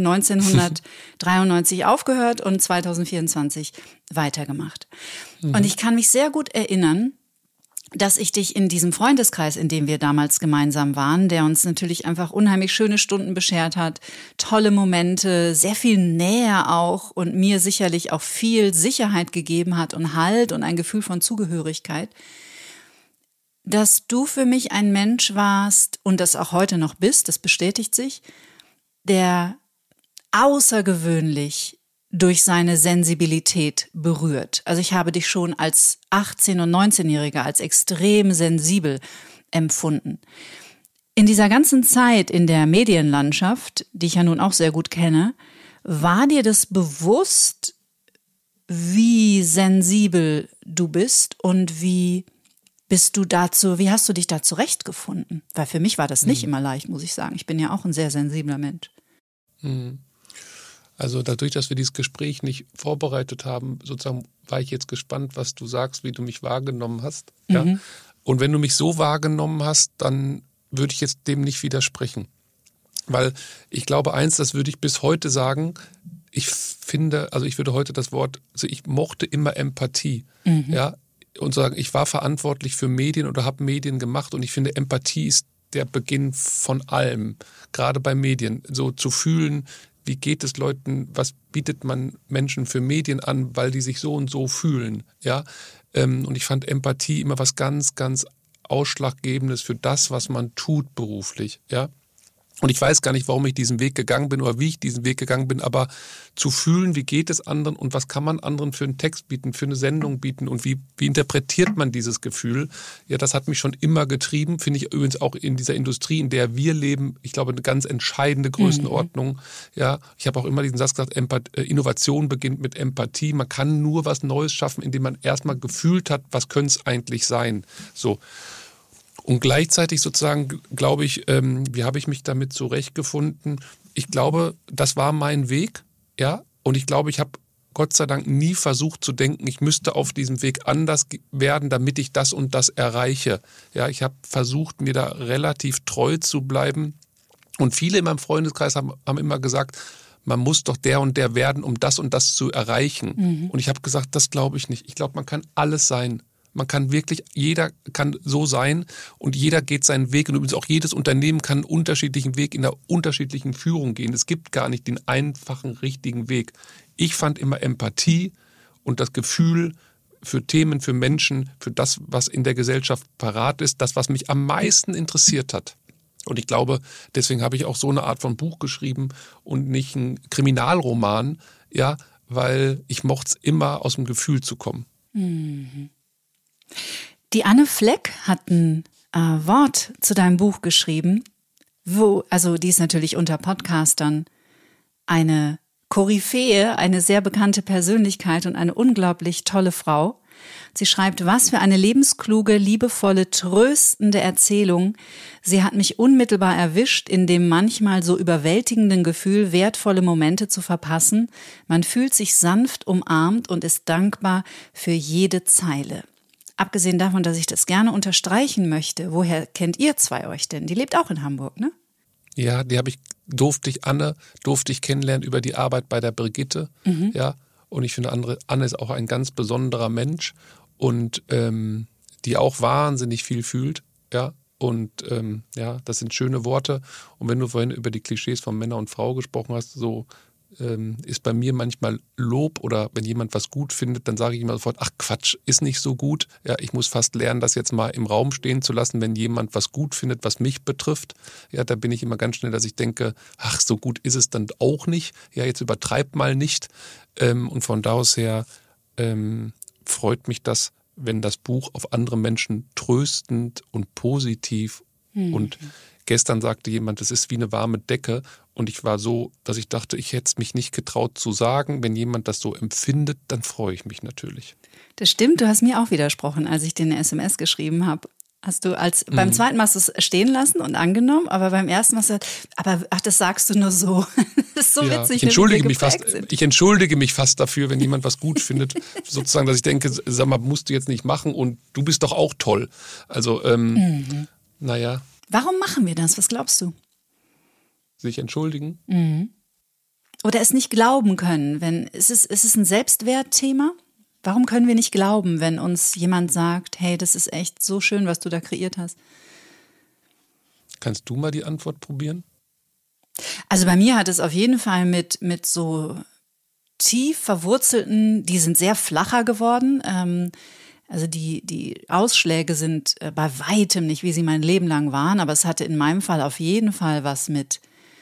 B: 1993 aufgehört und 2024 weitergemacht. Und ich kann mich sehr gut erinnern, dass ich dich in diesem Freundeskreis, in dem wir damals gemeinsam waren, der uns natürlich einfach unheimlich schöne Stunden beschert hat, tolle Momente, sehr viel Nähe auch und mir sicherlich auch viel Sicherheit gegeben hat und Halt und ein Gefühl von Zugehörigkeit, dass du für mich ein Mensch warst und das auch heute noch bist, das bestätigt sich, der außergewöhnlich durch seine Sensibilität berührt. Also ich habe dich schon als 18- und 19-Jähriger als extrem sensibel empfunden. In dieser ganzen Zeit in der Medienlandschaft, die ich ja nun auch sehr gut kenne, war dir das bewusst, wie sensibel du bist und wie hast du dich da zurechtgefunden? Weil für mich war das nicht immer leicht, muss ich sagen. Ich bin ja auch ein sehr sensibler Mensch.
C: Also dadurch, dass wir dieses Gespräch nicht vorbereitet haben, sozusagen war ich jetzt gespannt, was du sagst, wie du mich wahrgenommen hast. Ja? Und wenn du mich so wahrgenommen hast, dann würde ich jetzt dem nicht widersprechen. Weil ich glaube eins, das würde ich bis heute sagen, ich würde heute das Wort, also ich mochte immer Empathie. Ja? Und sagen, ich war verantwortlich für Medien oder habe Medien gemacht und ich finde, Empathie ist der Beginn von allem, gerade bei Medien, so zu fühlen, wie geht es Leuten, was bietet man Menschen für Medien an, weil die sich so und so fühlen, ja. Und ich fand Empathie immer was ganz, ganz Ausschlaggebendes für das, was man tut beruflich, ja. Und ich weiß gar nicht, warum ich diesen Weg gegangen bin oder wie ich diesen Weg gegangen bin, aber zu fühlen, wie geht es anderen und was kann man anderen für einen Text bieten, für eine Sendung bieten und wie interpretiert man dieses Gefühl, ja, das hat mich schon immer getrieben, finde ich übrigens auch in dieser Industrie, in der wir leben, ich glaube, eine ganz entscheidende Größenordnung. Ja, ich habe auch immer diesen Satz gesagt, Innovation beginnt mit Empathie. Man kann nur was Neues schaffen, indem man erstmal gefühlt hat, was könnte es eigentlich sein. So. Und gleichzeitig sozusagen, glaube ich, wie habe ich mich damit zurechtgefunden? Ich glaube, das war mein Weg, ja. Und ich glaube, ich habe Gott sei Dank nie versucht zu denken, ich müsste auf diesem Weg anders werden, damit ich das und das erreiche. Ja, ich habe versucht, mir da relativ treu zu bleiben. Und viele in meinem Freundeskreis haben immer gesagt, man muss doch der und der werden, um das und das zu erreichen. Und ich habe gesagt, das glaube ich nicht. Ich glaube, man kann alles sein. Man kann wirklich, jeder kann so sein und jeder geht seinen Weg und übrigens auch jedes Unternehmen kann einen unterschiedlichen Weg in einer unterschiedlichen Führung gehen. Es gibt gar nicht den einfachen, richtigen Weg. Ich fand immer Empathie und das Gefühl für Themen, für Menschen, für das, was in der Gesellschaft parat ist, das, was mich am meisten interessiert hat. Und ich glaube, deswegen habe ich auch so eine Art von Buch geschrieben und nicht einen Kriminalroman, ja, weil ich mochte es immer aus dem Gefühl zu kommen.
B: Die Anne Fleck hat ein Wort zu deinem Buch geschrieben, die ist natürlich unter Podcastern eine Koryphäe, eine sehr bekannte Persönlichkeit und eine unglaublich tolle Frau. Sie schreibt, was für eine lebenskluge, liebevolle, tröstende Erzählung. Sie hat mich unmittelbar erwischt, in dem manchmal so überwältigenden Gefühl, wertvolle Momente zu verpassen. Man fühlt sich sanft umarmt und ist dankbar für jede Zeile. Abgesehen davon, dass ich das gerne unterstreichen möchte, woher kennt ihr zwei euch denn? Die lebt auch in Hamburg, ne?
C: Ja, durfte ich kennenlernen über die Arbeit bei der Brigitte, ja. Und ich finde, Anne ist auch ein ganz besonderer Mensch und die auch wahnsinnig viel fühlt, ja. Und das sind schöne Worte. Und wenn du vorhin über die Klischees von Männer und Frau gesprochen hast, so ist bei mir manchmal Lob oder wenn jemand was gut findet, dann sage ich immer sofort, ach Quatsch, ist nicht so gut. Ja, ich muss fast lernen, das jetzt mal im Raum stehen zu lassen, wenn jemand was gut findet, was mich betrifft. Ja, da bin ich immer ganz schnell, dass ich denke, ach, so gut ist es dann auch nicht. Ja, jetzt übertreibt mal nicht. Und von da aus her freut mich das, wenn das Buch auf andere Menschen tröstend und positiv und gestern sagte jemand, es ist wie eine warme Decke und ich war so, dass ich dachte, ich hätte es mich nicht getraut zu sagen. Wenn jemand das so empfindet, dann freue ich mich natürlich. Das
B: stimmt, du hast mir auch widersprochen, als ich dir eine SMS geschrieben habe. Hast du beim zweiten Mal hast du es stehen lassen und angenommen, aber beim ersten Mal hast du gesagt, das sagst du nur so. Das ist so witzig.
C: Ich entschuldige mich fast dafür, wenn jemand was gut findet, sozusagen, dass ich denke, sag mal, musst du jetzt nicht machen und du bist doch auch toll. Also, naja.
B: Warum machen wir das? Was glaubst du?
C: Sich entschuldigen?
B: Oder es nicht glauben können. Ist es ein Selbstwertthema? Warum können wir nicht glauben, wenn uns jemand sagt, hey, das ist echt so schön, was du da kreiert hast?
C: Kannst du mal die Antwort probieren?
B: Also bei mir hat es auf jeden Fall mit so tief verwurzelten, die sind sehr flacher geworden. Also die Ausschläge sind bei weitem nicht, wie sie mein Leben lang waren, aber es hatte in meinem Fall auf jeden Fall was mit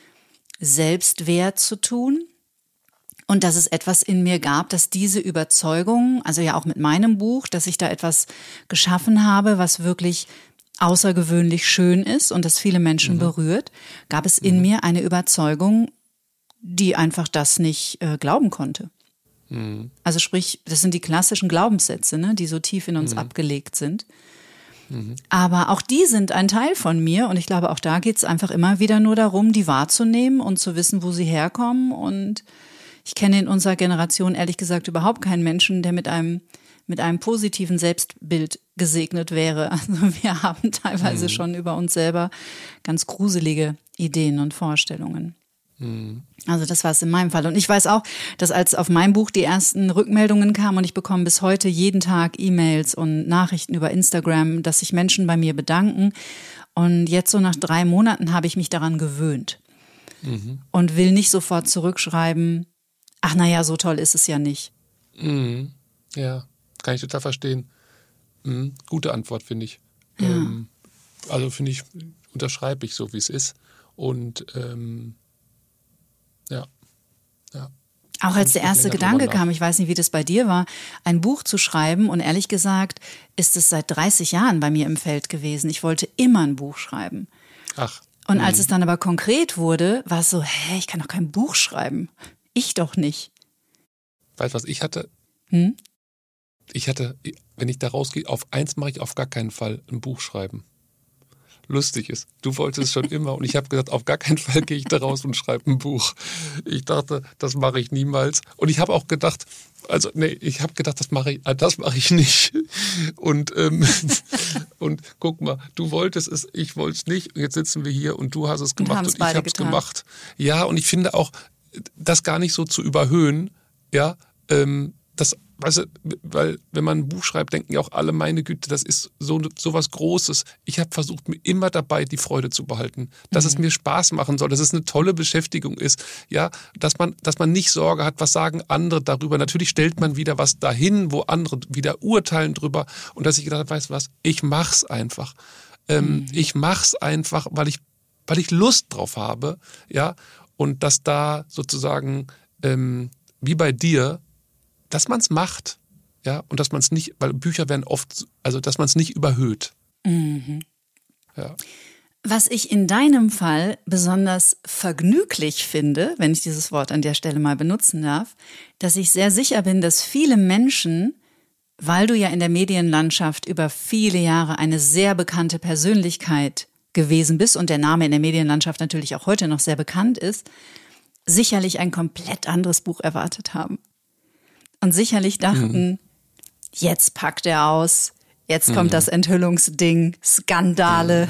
B: Selbstwert zu tun. Und dass es etwas in mir gab, dass diese Überzeugung, also ja auch mit meinem Buch, dass ich da etwas geschaffen habe, was wirklich außergewöhnlich schön ist und das viele Menschen berührt, gab es in mir eine Überzeugung, die einfach das nicht glauben konnte. Also sprich, das sind die klassischen Glaubenssätze, ne, die so tief in uns abgelegt sind. Aber auch die sind ein Teil von mir und ich glaube, auch da geht es einfach immer wieder nur darum, die wahrzunehmen und zu wissen, wo sie herkommen. Und ich kenne in unserer Generation ehrlich gesagt überhaupt keinen Menschen, der mit einem positiven Selbstbild gesegnet wäre. Also wir haben teilweise schon über uns selber ganz gruselige Ideen und Vorstellungen. Also das war es in meinem Fall. Und ich weiß auch, dass als auf mein Buch die ersten Rückmeldungen kamen und ich bekomme bis heute jeden Tag E-Mails und Nachrichten über Instagram, dass sich Menschen bei mir bedanken. Und jetzt so nach 3 Monaten habe ich mich daran gewöhnt und will nicht sofort zurückschreiben, ach naja, so toll ist es ja nicht.
C: Ja, kann ich total verstehen. Gute Antwort, finde ich.
B: Ja.
C: Also finde ich, unterschreibe ich so, wie es ist. Und ja.
B: Auch als der erste Gedanke kam, ich weiß nicht, wie das bei dir war, ein Buch zu schreiben und ehrlich gesagt ist es seit 30 Jahren bei mir im Feld gewesen. Ich wollte immer ein Buch schreiben. Ach. Und als es dann aber konkret wurde, war es so, ich kann doch kein Buch schreiben. Ich doch nicht.
C: Weißt du, was ich hatte? Ich hatte, wenn ich da rausgehe, auf eins mache ich auf gar keinen Fall ein Buch schreiben. Lustig ist, du wolltest es schon immer und ich habe gesagt, auf gar keinen Fall gehe ich da raus und schreibe ein Buch. Ich dachte, das mache ich niemals. Und ich habe auch gedacht, das mache ich nicht. Und guck mal, du wolltest es, ich wollte es nicht. Und jetzt sitzen wir hier und du hast es gemacht und ich habe es gemacht. Ja, und ich finde auch, das gar nicht so zu überhöhen, ja, das, weißt du, weil wenn man ein Buch schreibt, denken ja auch alle, meine Güte, das ist so was Großes. Ich habe versucht, mir immer dabei die Freude zu behalten, dass es mir Spaß machen soll, dass es eine tolle Beschäftigung ist, ja, dass man nicht Sorge hat, was sagen andere darüber. Natürlich stellt man wieder was dahin, wo andere wieder urteilen drüber und dass ich gedacht habe, weißt du was, ich mach's einfach. Ich mach's einfach, weil ich Lust drauf habe, ja, und dass da sozusagen, wie bei dir, dass man es macht, ja, und dass man es nicht, weil Bücher werden oft, also dass man es nicht überhöht. Ja.
B: Was ich in deinem Fall besonders vergnüglich finde, wenn ich dieses Wort an der Stelle mal benutzen darf, dass ich sehr sicher bin, dass viele Menschen, weil du ja in der Medienlandschaft über viele Jahre eine sehr bekannte Persönlichkeit gewesen bist und der Name in der Medienlandschaft natürlich auch heute noch sehr bekannt ist, sicherlich ein komplett anderes Buch erwartet haben. Und sicherlich dachten, jetzt packt er aus, jetzt kommt das Enthüllungsding, Skandale,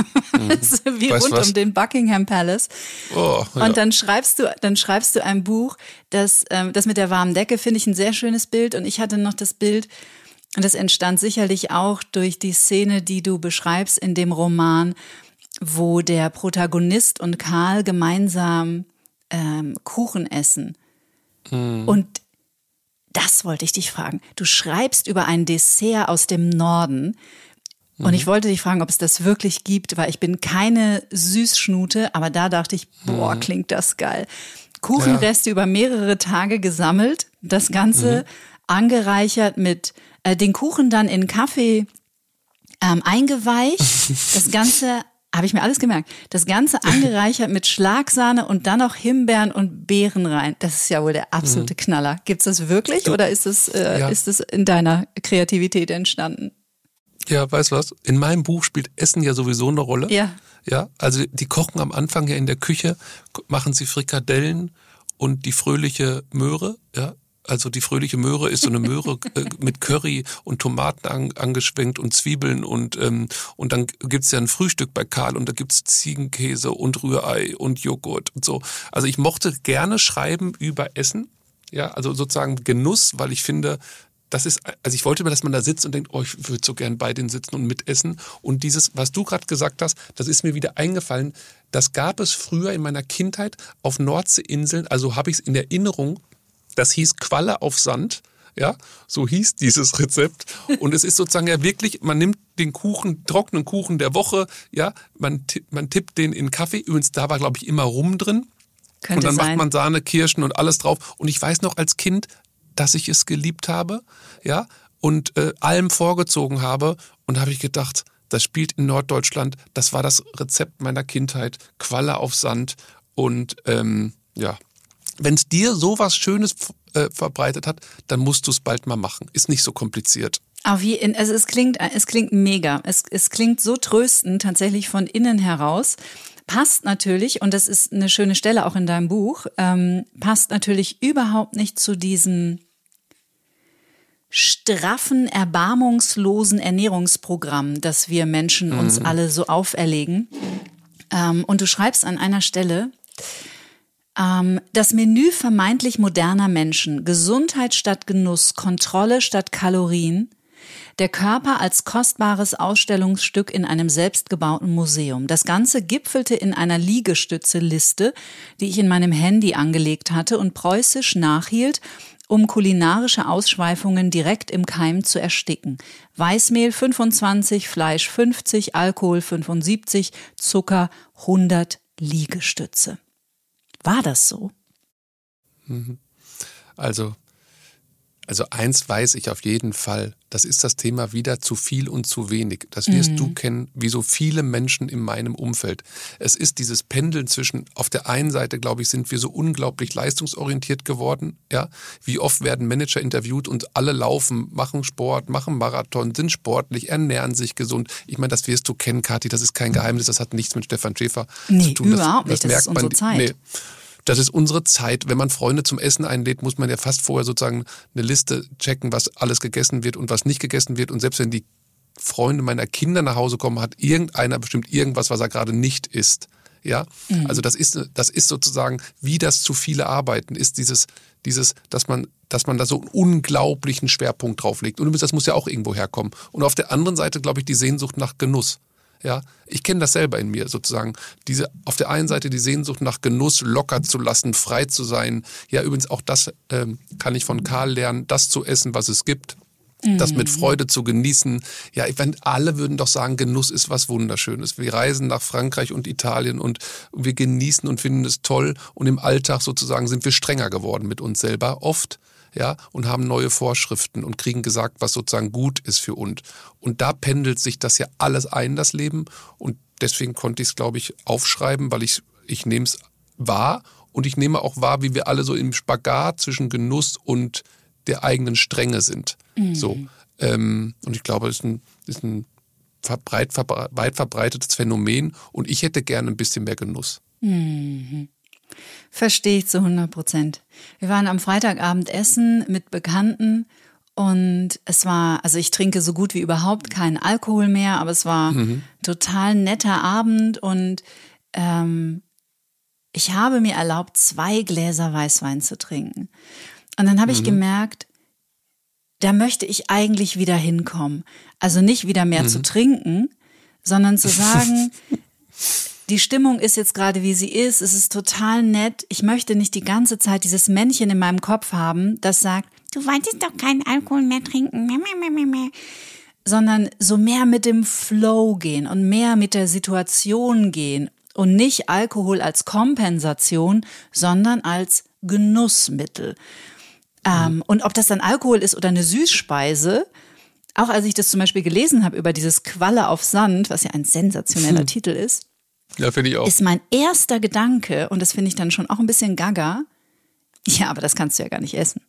B: wie
C: Weißt
B: rund
C: was?
B: um den Buckingham Palace.
C: Oh, ja.
B: Und dann schreibst du ein Buch, das mit der warmen Decke finde ich ein sehr schönes Bild. Und ich hatte noch das Bild, und das entstand sicherlich auch durch die Szene, die du beschreibst in dem Roman, wo der Protagonist und Karl gemeinsam Kuchen essen. Und das wollte ich dich fragen. Du schreibst über ein Dessert aus dem Norden. Und ich wollte dich fragen, ob es das wirklich gibt, weil ich bin keine Süßschnute, aber da dachte ich, boah, klingt das geil. Kuchenreste über mehrere Tage gesammelt, das Ganze angereichert mit den Kuchen dann in Kaffee eingeweicht, das Ganze, habe ich mir alles gemerkt, das Ganze angereichert mit Schlagsahne und dann noch Himbeeren und Beeren rein. Das ist ja wohl der absolute Knaller. Gibt's das wirklich oder ist es in deiner Kreativität entstanden?
C: Ja, weißt du was? In meinem Buch spielt Essen ja sowieso eine Rolle.
B: Ja.
C: Ja, also die kochen am Anfang ja in der Küche, machen sie Frikadellen und die fröhliche Möhre, ja. Also die fröhliche Möhre ist so eine Möhre mit Curry und Tomaten angeschwenkt und Zwiebeln und dann gibt's ja ein Frühstück bei Karl und da gibt's Ziegenkäse und Rührei und Joghurt und so. Also ich mochte gerne schreiben über Essen, ja, also sozusagen Genuss, weil ich finde, das ist, also ich wollte immer, dass man da sitzt und denkt, oh, ich würde so gern bei denen sitzen und mitessen. Und dieses, was du gerade gesagt hast, das ist mir wieder eingefallen, das gab es früher in meiner Kindheit auf Nordseeinseln, also habe ich es in Erinnerung, das hieß Qualle auf Sand, ja, so hieß dieses Rezept. Und es ist sozusagen ja wirklich, man nimmt den Kuchen, trockenen Kuchen der Woche, ja, man tippt den in Kaffee. Übrigens, da war, glaube ich, immer Rum drin.
B: Könnte
C: und dann
B: sein.
C: macht man Sahne, Kirschen und alles drauf. Und ich weiß noch als Kind, dass ich es geliebt habe, ja, und allem vorgezogen habe. Und da habe ich gedacht, das spielt in Norddeutschland, das war das Rezept meiner Kindheit, Qualle auf Sand. Und ja, wenn es dir sowas Schönes verbreitet hat, dann musst du es bald mal machen. Ist nicht so kompliziert.
B: Also es klingt mega. Es klingt so tröstend, tatsächlich von innen heraus. Passt natürlich, und das ist eine schöne Stelle auch in deinem Buch, passt natürlich überhaupt nicht zu diesem straffen, erbarmungslosen Ernährungsprogramm, das wir Menschen uns alle so auferlegen. Und du schreibst an einer Stelle, das Menü vermeintlich moderner Menschen, Gesundheit statt Genuss, Kontrolle statt Kalorien, der Körper als kostbares Ausstellungsstück in einem selbstgebauten Museum. Das Ganze gipfelte in einer Liegestütze-Liste, die ich in meinem Handy angelegt hatte und preußisch nachhielt, um kulinarische Ausschweifungen direkt im Keim zu ersticken. Weißmehl 25, Fleisch 50, Alkohol 75, Zucker 100 Liegestütze. War das so?
C: Also eins weiß ich auf jeden Fall, das ist das Thema wieder zu viel und zu wenig. Das wirst du kennen, wie so viele Menschen in meinem Umfeld. Es ist dieses Pendeln zwischen, auf der einen Seite, glaube ich, sind wir so unglaublich leistungsorientiert geworden. Ja, wie oft werden Manager interviewt und alle laufen, machen Sport, machen Marathon, sind sportlich, ernähren sich gesund. Ich meine, das wirst du kennen, Kathi, das ist kein Geheimnis, das hat nichts mit Stefan Schäfer zu tun.
B: Überhaupt nicht, das ist unsere Zeit.
C: Nee. Das ist unsere Zeit. Wenn man Freunde zum Essen einlädt, muss man ja fast vorher sozusagen eine Liste checken, was alles gegessen wird und was nicht gegessen wird. Und selbst wenn die Freunde meiner Kinder nach Hause kommen, hat irgendeiner bestimmt irgendwas, was er gerade nicht isst. Ja, also das ist sozusagen, wie das zu viele arbeiten, ist dieses, dass man da so einen unglaublichen Schwerpunkt drauf legt. Und übrigens, das muss ja auch irgendwo herkommen. Und auf der anderen Seite, glaube ich, die Sehnsucht nach Genuss. Ja, ich kenne das selber in mir sozusagen. Auf der einen Seite die Sehnsucht nach Genuss, locker zu lassen, frei zu sein. Ja, übrigens auch das kann ich von Karl lernen, das zu essen, was es gibt. Das mit Freude zu genießen. Ja, alle würden doch sagen, Genuss ist was Wunderschönes. Wir reisen nach Frankreich und Italien und wir genießen und finden es toll. Und im Alltag sozusagen sind wir strenger geworden mit uns selber, oft. Ja, und haben neue Vorschriften und kriegen gesagt, was sozusagen gut ist für uns. Und da pendelt sich das ja alles ein, das Leben. Und deswegen konnte ich es, glaube ich, aufschreiben, weil ich nehme es wahr und ich nehme auch wahr, wie wir alle so im Spagat zwischen Genuss und der eigenen Strenge sind. So. Und ich glaube, das ist ein weit verbreitetes Phänomen und ich hätte gerne ein bisschen mehr Genuss.
B: Verstehe ich zu 100%. Wir waren am Freitagabend essen mit Bekannten und es war, also ich trinke so gut wie überhaupt keinen Alkohol mehr, aber es war total netter Abend und ich habe mir erlaubt, 2 Gläser Weißwein zu trinken. Und dann habe ich gemerkt, da möchte ich eigentlich wieder hinkommen. Also nicht wieder mehr zu trinken, sondern zu sagen, die Stimmung ist jetzt gerade, wie sie ist. Es ist total nett. Ich möchte nicht die ganze Zeit dieses Männchen in meinem Kopf haben, das sagt, du wolltest doch keinen Alkohol mehr trinken. Sondern so mehr mit dem Flow gehen und mehr mit der Situation gehen. Und nicht Alkohol als Kompensation, sondern als Genussmittel. Und ob das dann Alkohol ist oder eine Süßspeise, auch als ich das zum Beispiel gelesen habe über dieses Qualle auf Sand, was ja ein sensationeller Titel ist,
C: ja, finde ich auch.
B: Ist mein erster Gedanke, und das finde ich dann schon auch ein bisschen gaga, ja, aber das kannst du ja gar nicht essen.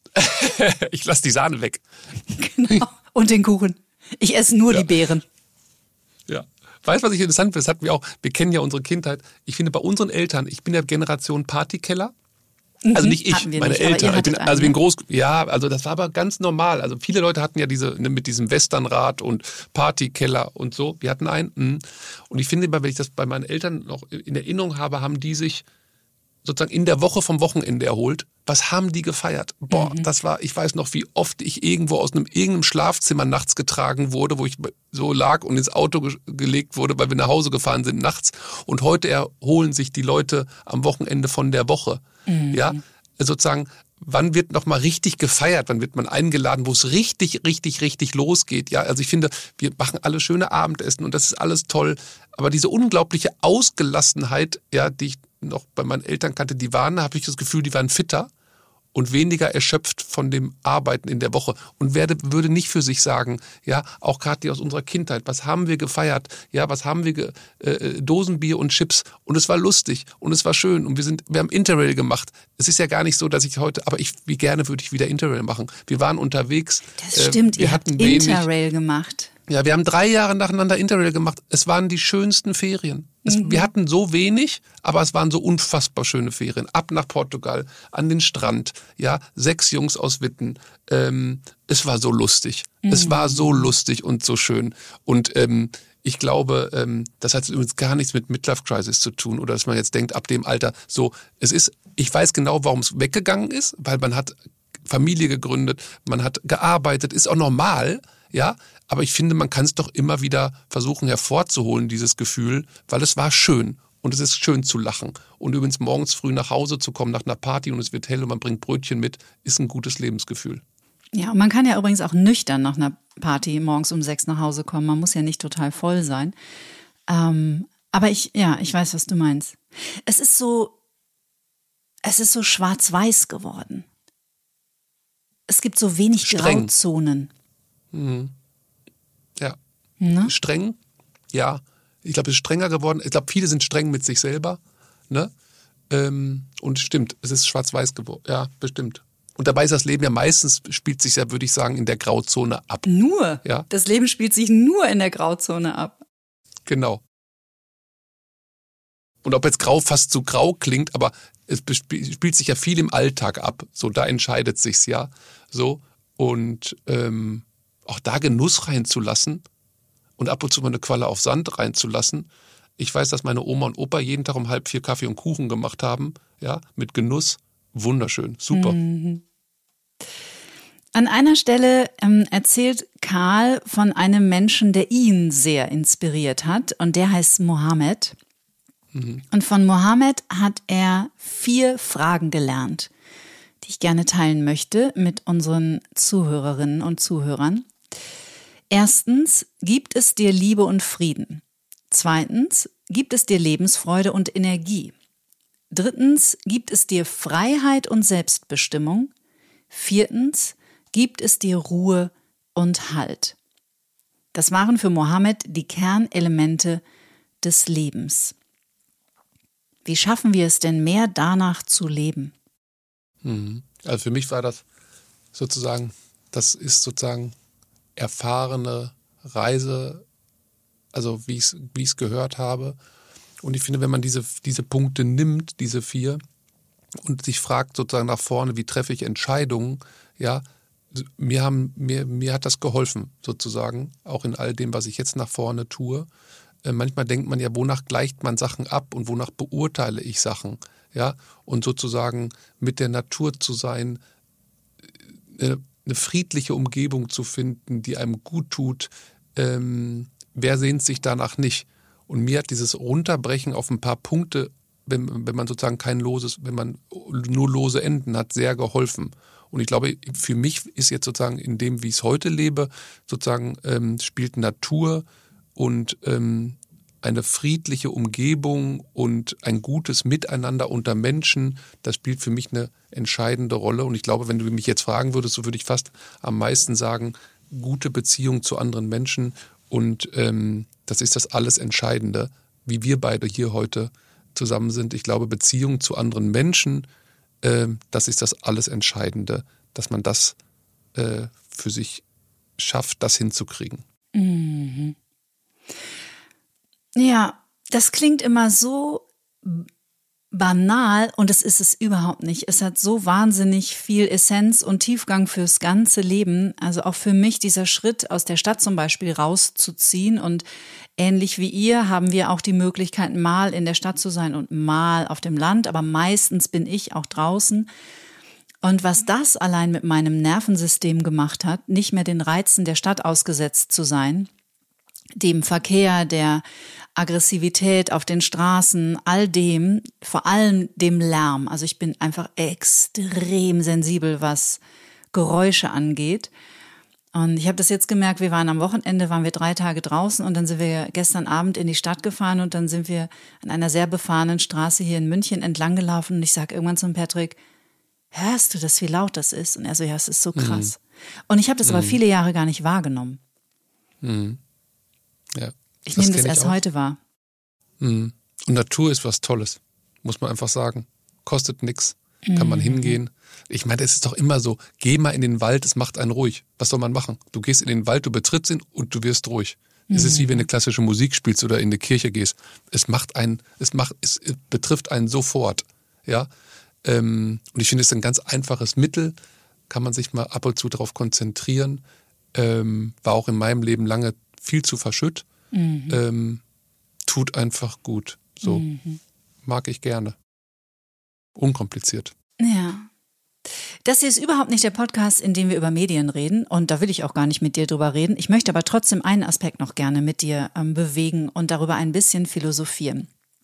C: Ich lasse die Sahne weg.
B: Genau, und den Kuchen. Ich esse nur die Beeren.
C: Ja. Weißt du, was ich interessant finde? Das hatten wir auch. Wir kennen ja unsere Kindheit. Ich finde, bei unseren Eltern, ich bin der Generation Partykeller. Also nicht ich, meine Eltern. Also das war aber ganz normal. Also viele Leute hatten ja mit diesem Westernrad und Partykeller und so. Wir hatten einen. Und ich finde, wenn ich das bei meinen Eltern noch in Erinnerung habe, haben die sich sozusagen in der Woche vom Wochenende erholt. Was haben die gefeiert? Boah, das war, ich weiß noch, wie oft ich irgendwo aus irgendeinem Schlafzimmer nachts getragen wurde, wo ich so lag und ins Auto gelegt wurde, weil wir nach Hause gefahren sind nachts. Und heute erholen sich die Leute am Wochenende von der Woche. Ja, sozusagen, wann wird noch mal richtig gefeiert? Wann wird man eingeladen, wo es richtig, richtig, richtig losgeht? Ja, also ich finde, wir machen alle schöne Abendessen und das ist alles toll. Aber diese unglaubliche Ausgelassenheit, ja, die ich noch bei meinen Eltern kannte, habe ich das Gefühl, die waren fitter und weniger erschöpft von dem Arbeiten in der Woche und würde nicht für sich sagen, ja, auch gerade die aus unserer Kindheit, was haben wir gefeiert, ja, was haben wir, Dosenbier und Chips und es war lustig und es war schön und wir haben Interrail gemacht. Es ist ja gar nicht so, dass ich heute, aber wie gerne würde ich wieder Interrail machen. Wir waren unterwegs.
B: Das stimmt, ihr habt Interrail gemacht.
C: Ja, wir haben 3 Jahre nacheinander Interrail gemacht. Es waren die schönsten Ferien. Wir hatten so wenig, aber es waren so unfassbar schöne Ferien. Ab nach Portugal, an den Strand, ja, 6 Jungs aus Witten. Es war so lustig. Es war so lustig und so schön. Und ich glaube, das hat übrigens gar nichts mit Midlife Crisis zu tun oder dass man jetzt denkt, ab dem Alter so, ich weiß genau, warum es weggegangen ist, weil man hat Familie gegründet, man hat gearbeitet, ist auch normal, ja, aber ich finde, man kann es doch immer wieder versuchen hervorzuholen, dieses Gefühl, weil es war schön und es ist schön zu lachen. Und übrigens morgens früh nach Hause zu kommen nach einer Party und es wird hell und man bringt Brötchen mit, ist ein gutes Lebensgefühl.
B: Ja, und man kann ja übrigens auch nüchtern nach einer Party morgens um 6 nach Hause kommen. Man muss ja nicht total voll sein. Aber ich weiß, was du meinst. Es ist so schwarz-weiß geworden. Es gibt so wenig
C: Streng.
B: Grauzonen.
C: Ja.
B: Ne?
C: Streng, ja. Ich glaube, es ist strenger geworden. Ich glaube, viele sind streng mit sich selber. Ne? Und stimmt, es ist schwarz-weiß geworden. Ja, bestimmt. Und dabei ist das Leben ja meistens, spielt sich ja, würde ich sagen, in der Grauzone ab.
B: Nur?
C: Ja?
B: Das Leben spielt sich nur in der Grauzone ab.
C: Genau. Und ob jetzt grau fast zu grau klingt, aber es spielt sich ja viel im Alltag ab. So, da entscheidet sich's ja. So. Und auch da Genuss reinzulassen und ab und zu mal eine Qualle auf Sand reinzulassen. Ich weiß, dass meine Oma und Opa jeden Tag um 3:30 Kaffee und Kuchen gemacht haben. Ja, mit Genuss. Wunderschön. Super.
B: Mhm. An einer Stelle erzählt Karl von einem Menschen, der ihn sehr inspiriert hat. Und der heißt Mohammed. Und von Mohammed hat er 4 Fragen gelernt, die ich gerne teilen möchte mit unseren Zuhörerinnen und Zuhörern. Erstens, gibt es dir Liebe und Frieden? Zweitens, gibt es dir Lebensfreude und Energie? Drittens, gibt es dir Freiheit und Selbstbestimmung? Viertens, gibt es dir Ruhe und Halt? Das waren für Mohammed die Kernelemente des Lebens. Wie schaffen wir es denn mehr danach zu leben?
C: Also für mich war das ist sozusagen erfahrene Reise, also wie ich es gehört habe. Und ich finde, wenn man diese Punkte nimmt, diese 4, und sich fragt sozusagen nach vorne, wie treffe ich Entscheidungen, ja, mir hat das geholfen, sozusagen, auch in all dem, was ich jetzt nach vorne tue. Manchmal denkt man ja, wonach gleicht man Sachen ab und wonach beurteile ich Sachen, ja, und sozusagen mit der Natur zu sein, eine friedliche Umgebung zu finden, die einem gut tut, wer sehnt sich danach nicht? Und mir hat dieses Runterbrechen auf ein paar Punkte, wenn man sozusagen wenn man nur lose Enden hat, sehr geholfen. Und ich glaube, für mich ist jetzt sozusagen in dem, wie ich es heute lebe, sozusagen spielt Natur und eine friedliche Umgebung und ein gutes Miteinander unter Menschen, das spielt für mich eine entscheidende Rolle. Und ich glaube, wenn du mich jetzt fragen würdest, so würde ich fast am meisten sagen, gute Beziehung zu anderen Menschen. Und das ist das alles Entscheidende, wie wir beide hier heute zusammen sind. Ich glaube, Beziehung zu anderen Menschen, das ist das alles Entscheidende, dass man das für sich schafft, das hinzukriegen.
B: Mhm. Ja, das klingt immer so banal und es ist es überhaupt nicht. Es hat so wahnsinnig viel Essenz und Tiefgang fürs ganze Leben. Also auch für mich dieser Schritt aus der Stadt zum Beispiel rauszuziehen, und ähnlich wie ihr haben wir auch die Möglichkeit, mal in der Stadt zu sein und mal auf dem Land, aber meistens bin ich auch draußen. Und was das allein mit meinem Nervensystem gemacht hat, nicht mehr den Reizen der Stadt ausgesetzt zu sein, dem Verkehr, der Aggressivität auf den Straßen, all dem, vor allem dem Lärm. Also ich bin einfach extrem sensibel, was Geräusche angeht. Und ich habe das jetzt gemerkt, am Wochenende 3 Tage draußen und dann sind wir gestern Abend in die Stadt gefahren und dann sind wir an einer sehr befahrenen Straße hier in München entlang gelaufen und ich sage irgendwann zum Patrick, hörst du das, wie laut das ist? Und er so, ja, es ist so krass. Und ich habe das aber viele Jahre gar nicht wahrgenommen.
C: Ja,
B: ich nehme das erst heute wahr.
C: Und Natur ist was Tolles, muss man einfach sagen. Kostet nichts, kann man hingehen. Ich meine, es ist doch immer so, geh mal in den Wald, es macht einen ruhig. Was soll man machen? Du gehst in den Wald, du betrittst ihn und du wirst ruhig. Es ist wie wenn du klassische Musik spielst oder in eine Kirche gehst. Es betrifft einen sofort. Ja? Und ich finde, es ist ein ganz einfaches Mittel, kann man sich mal ab und zu darauf konzentrieren. War auch in meinem Leben lange viel zu verschütt. Tut einfach gut. So mag ich gerne. Unkompliziert.
B: Ja. Das hier ist überhaupt nicht der Podcast, in dem wir über Medien reden, und da will ich auch gar nicht mit dir drüber reden. Ich möchte aber trotzdem einen Aspekt noch gerne mit dir bewegen und darüber ein bisschen philosophieren.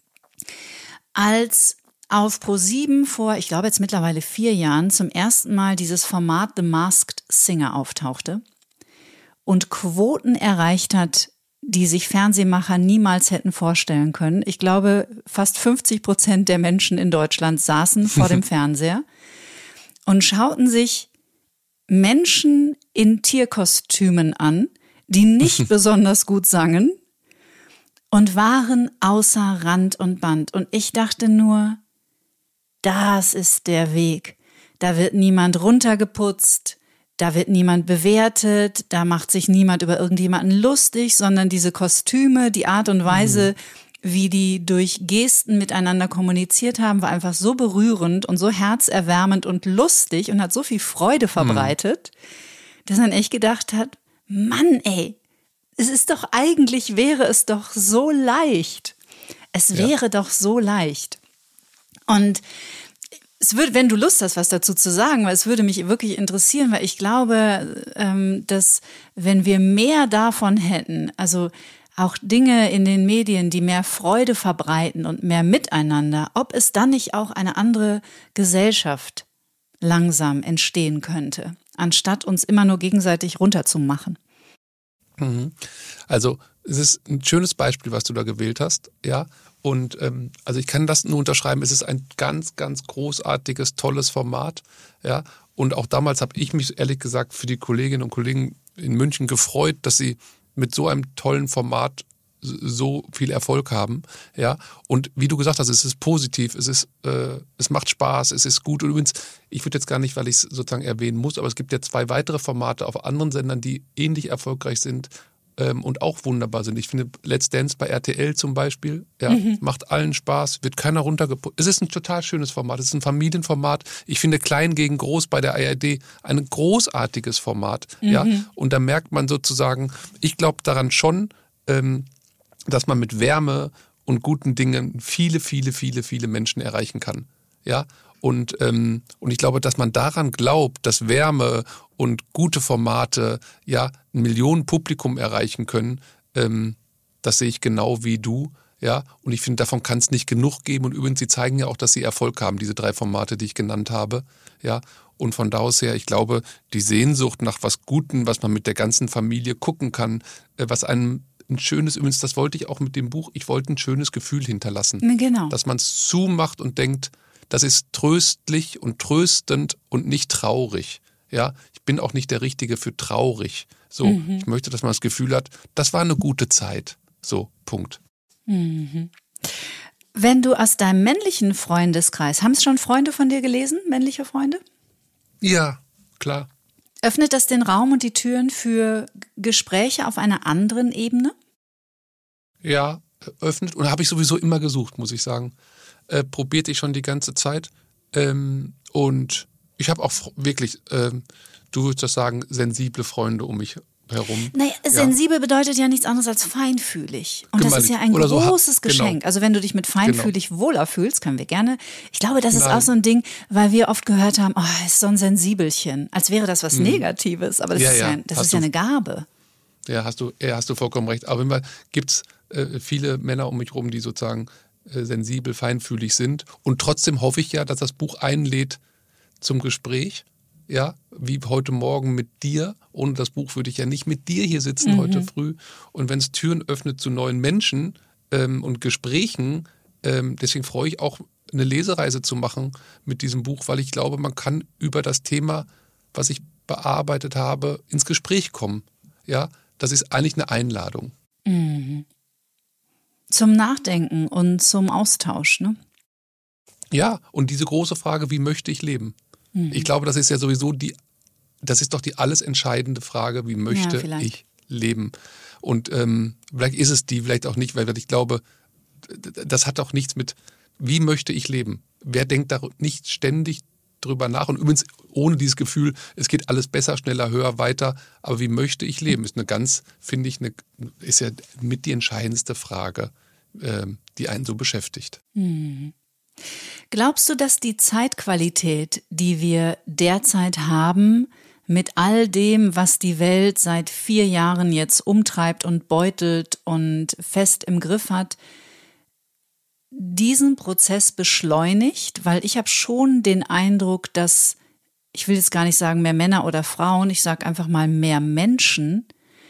B: Als auf ProSieben vor, ich glaube jetzt mittlerweile 4 Jahren, zum ersten Mal dieses Format The Masked Singer auftauchte und Quoten erreicht hat, die sich Fernsehmacher niemals hätten vorstellen können. Ich glaube, fast 50% der Menschen in Deutschland saßen vor dem Fernseher und schauten sich Menschen in Tierkostümen an, die nicht besonders gut sangen und waren außer Rand und Band. Und ich dachte nur, das ist der Weg. Da wird niemand runtergeputzt, da wird niemand bewertet, da macht sich niemand über irgendjemanden lustig, sondern diese Kostüme, die Art und Weise, wie die durch Gesten miteinander kommuniziert haben, war einfach so berührend und so herzerwärmend und lustig und hat so viel Freude verbreitet, dass man echt gedacht hat, Mann ey, wäre es doch so leicht. Es wäre doch so leicht. Und es würde, wenn du Lust hast, was dazu zu sagen, weil es würde mich wirklich interessieren, weil ich glaube, dass wenn wir mehr davon hätten, also auch Dinge in den Medien, die mehr Freude verbreiten und mehr Miteinander, ob es dann nicht auch eine andere Gesellschaft langsam entstehen könnte, anstatt uns immer nur gegenseitig runterzumachen.
C: Also es ist ein schönes Beispiel, was du da gewählt hast, ja. Und also ich kann das nur unterschreiben, es ist ein ganz, ganz großartiges, tolles Format, ja. Und auch damals habe ich mich ehrlich gesagt für die Kolleginnen und Kollegen in München gefreut, dass sie mit so einem tollen Format so viel Erfolg haben. Ja, und wie du gesagt hast, es ist positiv, es macht Spaß, es ist gut. Und übrigens, ich würde jetzt gar nicht, weil ich es sozusagen erwähnen muss, aber es gibt ja 2 weitere Formate auf anderen Sendern, die ähnlich erfolgreich sind und auch wunderbar sind. Ich finde Let's Dance bei RTL zum Beispiel, macht allen Spaß, wird keiner runtergeputzt. Es ist ein total schönes Format, es ist ein Familienformat. Ich finde Klein gegen Groß bei der ARD ein großartiges Format. Ja? Und da merkt man sozusagen, ich glaube daran schon, dass man mit Wärme und guten Dingen viele, viele, viele, viele Menschen erreichen kann. Ja? Und ich glaube, dass man daran glaubt, dass Wärme und gute Formate ja ein Millionenpublikum erreichen können, das sehe ich genau wie du. Ja? Und ich finde, davon kann es nicht genug geben. Und übrigens, sie zeigen ja auch, dass sie Erfolg haben, diese 3 Formate, die ich genannt habe. Ja? Und von da aus her, ich glaube, die Sehnsucht nach was Gutem, was man mit der ganzen Familie gucken kann, was einem ein schönes, übrigens, das wollte ich auch mit dem Buch, ich wollte ein schönes Gefühl hinterlassen.
B: Genau.
C: Dass man es zumacht und denkt, das ist tröstlich und tröstend und nicht traurig. Ja, ich bin auch nicht der Richtige für traurig. So, ich möchte, dass man das Gefühl hat, das war eine gute Zeit. So, Punkt.
B: Wenn du aus deinem männlichen Freundeskreis, haben es schon Freunde von dir gelesen, männliche Freunde?
C: Ja, klar.
B: Öffnet das den Raum und die Türen für Gespräche auf einer anderen Ebene?
C: Ja, öffnet und habe ich sowieso immer gesucht, muss ich sagen. Probierte ich schon die ganze Zeit. Und ich habe auch wirklich, du würdest das sagen, sensible Freunde um mich herum.
B: Naja, sensibel bedeutet ja nichts anderes als feinfühlig. Und das ist ja ein großes Geschenk.
C: Genau.
B: Also wenn du dich mit feinfühlig wohler fühlst, können wir gerne. Ich glaube, das ist auch so ein Ding, weil wir oft gehört haben, oh, ist so ein Sensibelchen. Als wäre das was Negatives. Aber das ist ja eine Gabe.
C: Ja, hast du vollkommen recht. Aber immer gibt's viele Männer um mich herum, die sozusagen sensibel, feinfühlig sind. Und trotzdem hoffe ich ja, dass das Buch einlädt zum Gespräch. Ja, wie heute Morgen mit dir. Ohne das Buch würde ich ja nicht mit dir hier sitzen heute früh. Und wenn es Türen öffnet zu neuen Menschen und Gesprächen, deswegen freue ich auch, eine Lesereise zu machen mit diesem Buch, weil ich glaube, man kann über das Thema, was ich bearbeitet habe, ins Gespräch kommen. Ja, das ist eigentlich eine Einladung.
B: Zum Nachdenken und zum Austausch, ne?
C: Ja, und diese große Frage, wie möchte ich leben? Ich glaube, das ist ja sowieso das ist doch die alles entscheidende Frage, wie möchte ich leben? Und vielleicht ist es die, vielleicht auch nicht, weil ich glaube, das hat auch nichts mit, wie möchte ich leben? Wer denkt da nicht ständig drüber nach? Und übrigens ohne dieses Gefühl, es geht alles besser, schneller, höher, weiter, aber wie möchte ich leben? Ist ist ja mit die entscheidendste Frage, die einen so beschäftigt.
B: Glaubst du, dass die Zeitqualität, die wir derzeit haben, mit all dem, was die Welt seit 4 Jahren jetzt umtreibt und beutelt und fest im Griff hat, diesen Prozess beschleunigt? Weil ich habe schon den Eindruck, dass, ich will jetzt gar nicht sagen mehr Männer oder Frauen, ich sage einfach mal mehr Menschen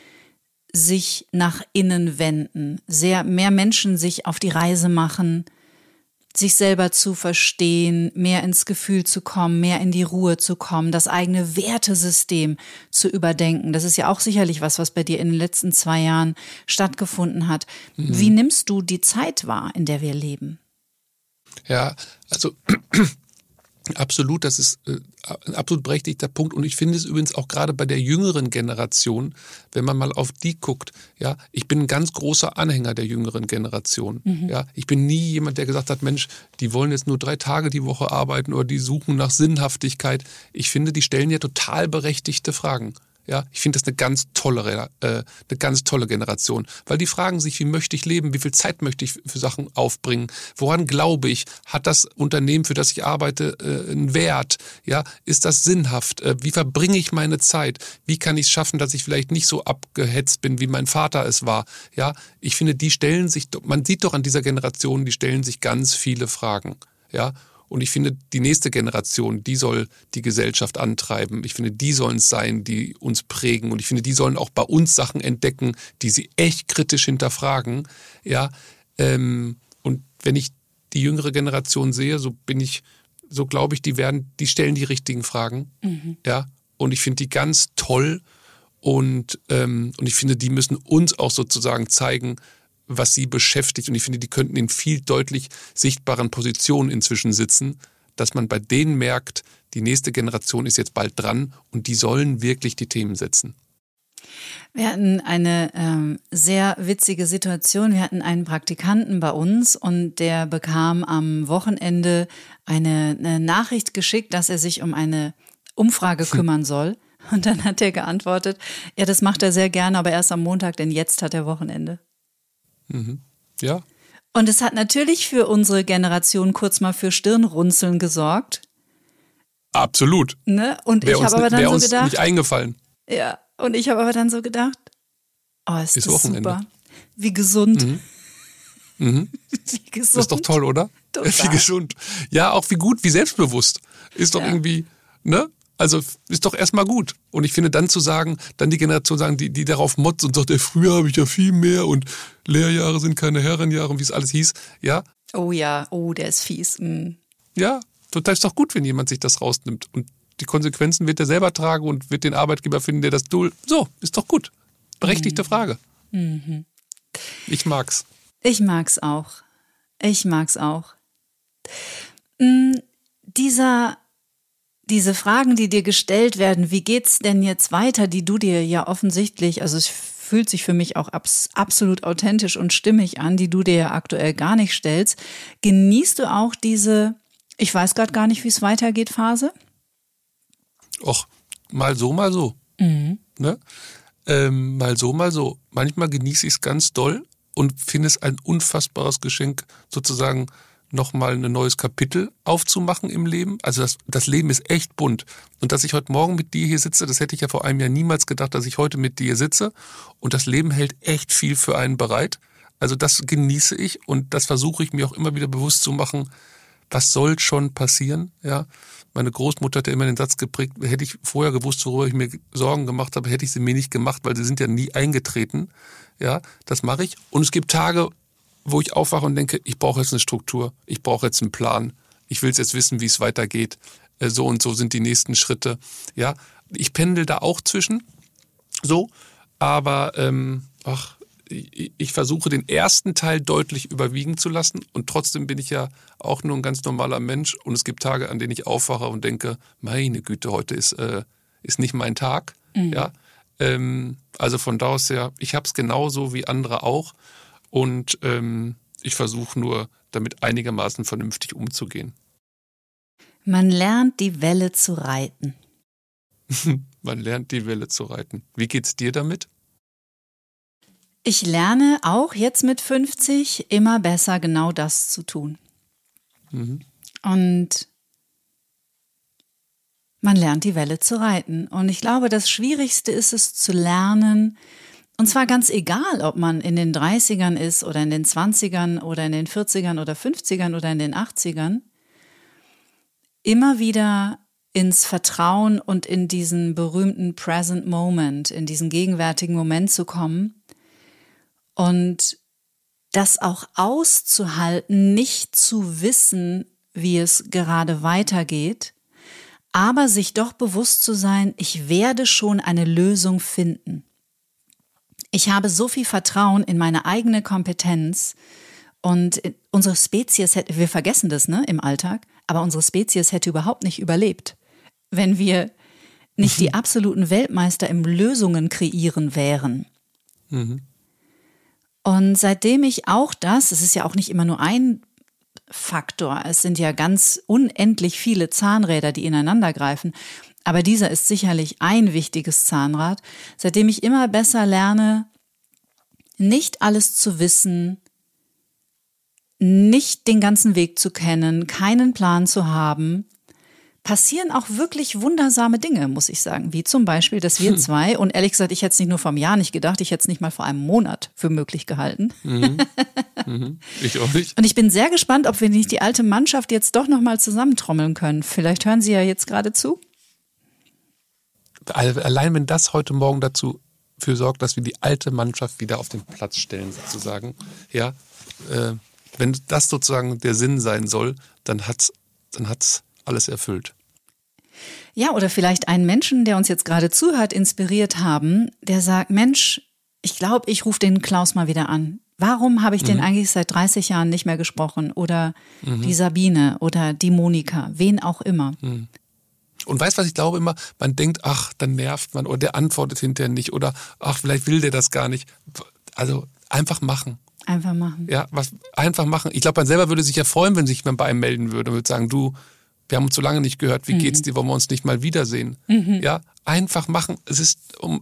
B: sich nach innen wenden, mehr Menschen sich auf die Reise machen, sich selber zu verstehen, mehr ins Gefühl zu kommen, mehr in die Ruhe zu kommen, das eigene Wertesystem zu überdenken. Das ist ja auch sicherlich was bei dir in den letzten 2 Jahren stattgefunden hat. Wie nimmst du die Zeit wahr, in der wir leben?
C: Ja, also absolut, das ist ein absolut berechtigter Punkt. Und ich finde es übrigens auch gerade bei der jüngeren Generation, wenn man mal auf die guckt, ja, ich bin ein ganz großer Anhänger der jüngeren Generation. Ja, ich bin nie jemand, der gesagt hat, Mensch, die wollen jetzt nur 3 Tage die Woche arbeiten oder die suchen nach Sinnhaftigkeit. Ich finde, die stellen ja total berechtigte Fragen. Ja, ich finde das eine ganz tolle Generation, weil die fragen sich, wie möchte ich leben, wie viel Zeit möchte ich für Sachen aufbringen, woran glaube ich, hat das Unternehmen, für das ich arbeite, einen Wert, ja, ist das sinnhaft, wie verbringe ich meine Zeit, wie kann ich es schaffen, dass ich vielleicht nicht so abgehetzt bin, wie mein Vater es war, ja, ich finde, man sieht doch an dieser Generation, die stellen sich ganz viele Fragen, ja. Und ich finde, die nächste Generation, die soll die Gesellschaft antreiben. Ich finde, die sollen es sein, die uns prägen. Und ich finde, die sollen auch bei uns Sachen entdecken, die sie echt kritisch hinterfragen. Ja, und wenn ich die jüngere Generation sehe, so glaube ich, die stellen die richtigen Fragen. Ja, und ich finde die ganz toll. Und ich finde, die müssen uns auch sozusagen zeigen, was sie beschäftigt. Und ich finde, die könnten in viel deutlich sichtbaren Positionen inzwischen sitzen, dass man bei denen merkt, die nächste Generation ist jetzt bald dran und die sollen wirklich die Themen setzen.
B: Wir hatten eine sehr witzige Situation. Wir hatten einen Praktikanten bei uns und der bekam am Wochenende eine Nachricht geschickt, dass er sich um eine Umfrage kümmern soll. Und dann hat er geantwortet, ja, das macht er sehr gerne, aber erst am Montag, denn jetzt hat er Wochenende.
C: Mhm. Ja.
B: Und es hat natürlich für unsere Generation kurz mal für Stirnrunzeln gesorgt.
C: Absolut.
B: Ne? Und ich habe aber dann so gedacht,
C: nicht eingefallen.
B: Ja, und ich habe aber dann so gedacht, oh, ist das
C: Wochenende.
B: super. Wie gesund.
C: Mhm.
B: Wie gesund.
C: Das ist doch toll, oder?
B: Total.
C: Wie gesund. Ja, auch wie gut, wie selbstbewusst. Ist doch irgendwie, ne? Also ist doch erstmal gut. Und ich finde dann zu sagen, dann die Generation sagen, die darauf motzt und sagt, früher habe ich ja viel mehr und Lehrjahre sind keine Herrenjahre und wie es alles hieß. Ja.
B: Oh ja, oh, der ist fies. Mhm.
C: Ja, total ist doch gut, wenn jemand sich das rausnimmt. Und die Konsequenzen wird er selber tragen und wird den Arbeitgeber finden, der das tut. So, ist doch gut. Berechtigte Frage.
B: Mhm.
C: Ich mag's.
B: Ich mag's auch. Diese Fragen, die dir gestellt werden, wie geht's denn jetzt weiter, die du dir ja offensichtlich, also es fühlt sich für mich auch absolut authentisch und stimmig an, die du dir ja aktuell gar nicht stellst, genießt du auch diese, ich weiß gerade gar nicht, wie es weitergeht, Phase?
C: Och, mal so, mal so.
B: Mhm.
C: Ne? Mal so, mal so. Manchmal genieße ich es ganz doll und finde es ein unfassbares Geschenk, sozusagen nochmal ein neues Kapitel aufzumachen im Leben. Also das Leben ist echt bunt. Und dass ich heute Morgen mit dir hier sitze, das hätte ich ja vor einem Jahr niemals gedacht, dass ich heute mit dir sitze. Und das Leben hält echt viel für einen bereit. Also das genieße ich und das versuche ich mir auch immer wieder bewusst zu machen, was soll schon passieren, ja. Meine Großmutter hat ja immer den Satz geprägt, hätte ich vorher gewusst, worüber ich mir Sorgen gemacht habe, hätte ich sie mir nicht gemacht, weil sie sind ja nie eingetreten. Ja, das mache ich. Und es gibt Tage, wo ich aufwache und denke, ich brauche jetzt eine Struktur, ich brauche jetzt einen Plan, ich will jetzt wissen, wie es weitergeht. So und so sind die nächsten Schritte. Ja, ich pendel da auch zwischen, so, aber ich versuche den ersten Teil deutlich überwiegen zu lassen und trotzdem bin ich ja auch nur ein ganz normaler Mensch und es gibt Tage, an denen ich aufwache und denke, meine Güte, heute ist nicht mein Tag. Mhm. Ja, also von da aus her, ich habe es genauso wie andere auch und ich versuche nur, damit einigermaßen vernünftig umzugehen.
B: Man lernt die Welle zu reiten.
C: Man lernt die Welle zu reiten. Wie geht's dir damit?
B: Ich lerne auch jetzt mit 50 immer besser genau das zu tun.
C: Mhm.
B: Und man lernt die Welle zu reiten. Und ich glaube, das Schwierigste ist es zu lernen, und zwar ganz egal, ob man in den 30ern ist oder in den 20ern oder in den 40ern oder 50ern oder in den 80ern, immer wieder ins Vertrauen und in diesen berühmten Present Moment, in diesen gegenwärtigen Moment zu kommen, und das auch auszuhalten, nicht zu wissen, wie es gerade weitergeht, aber sich doch bewusst zu sein, ich werde schon eine Lösung finden. Ich habe so viel Vertrauen in meine eigene Kompetenz und unsere Spezies hätte, wir vergessen das, ne, im Alltag, aber unsere Spezies hätte überhaupt nicht überlebt, wenn wir nicht die absoluten Weltmeister im Lösungen kreieren wären.
C: Mhm.
B: Und seitdem ich auch es ist ja auch nicht immer nur ein Faktor, es sind ja ganz unendlich viele Zahnräder, die ineinander greifen, aber dieser ist sicherlich ein wichtiges Zahnrad, seitdem ich immer besser lerne, nicht alles zu wissen, nicht den ganzen Weg zu kennen, keinen Plan zu haben, passieren auch wirklich wundersame Dinge, muss ich sagen, wie zum Beispiel, dass wir zwei, und ehrlich gesagt, ich hätte es nicht nur vom Jahr nicht gedacht, ich hätte es nicht mal vor einem Monat für möglich gehalten.
C: Mhm. Mhm. Ich auch nicht.
B: Und ich bin sehr gespannt, ob wir nicht die alte Mannschaft jetzt doch nochmal zusammentrommeln können. Vielleicht hören Sie ja jetzt gerade zu.
C: Allein wenn das heute Morgen dazu für sorgt, dass wir die alte Mannschaft wieder auf den Platz stellen, sozusagen, ja, wenn das sozusagen der Sinn sein soll, dann hat's alles erfüllt.
B: Ja, oder vielleicht einen Menschen, der uns jetzt gerade zuhört, inspiriert haben, der sagt, Mensch, ich glaube, ich rufe den Klaus mal wieder an. Warum habe ich den eigentlich seit 30 Jahren nicht mehr gesprochen? Oder die Sabine oder die Monika, wen auch immer.
C: Und weißt du, was ich glaube immer? Man denkt, ach, dann nervt man oder der antwortet hinterher nicht oder ach, vielleicht will der das gar nicht. Also einfach machen.
B: Einfach machen.
C: Ja, einfach machen. Ich glaube, man selber würde sich ja freuen, wenn sich jemand bei einem melden würde und würde sagen, du, wir haben uns so lange nicht gehört, wie geht's dir, wollen wir uns nicht mal wiedersehen? Ja, einfach machen. Es ist,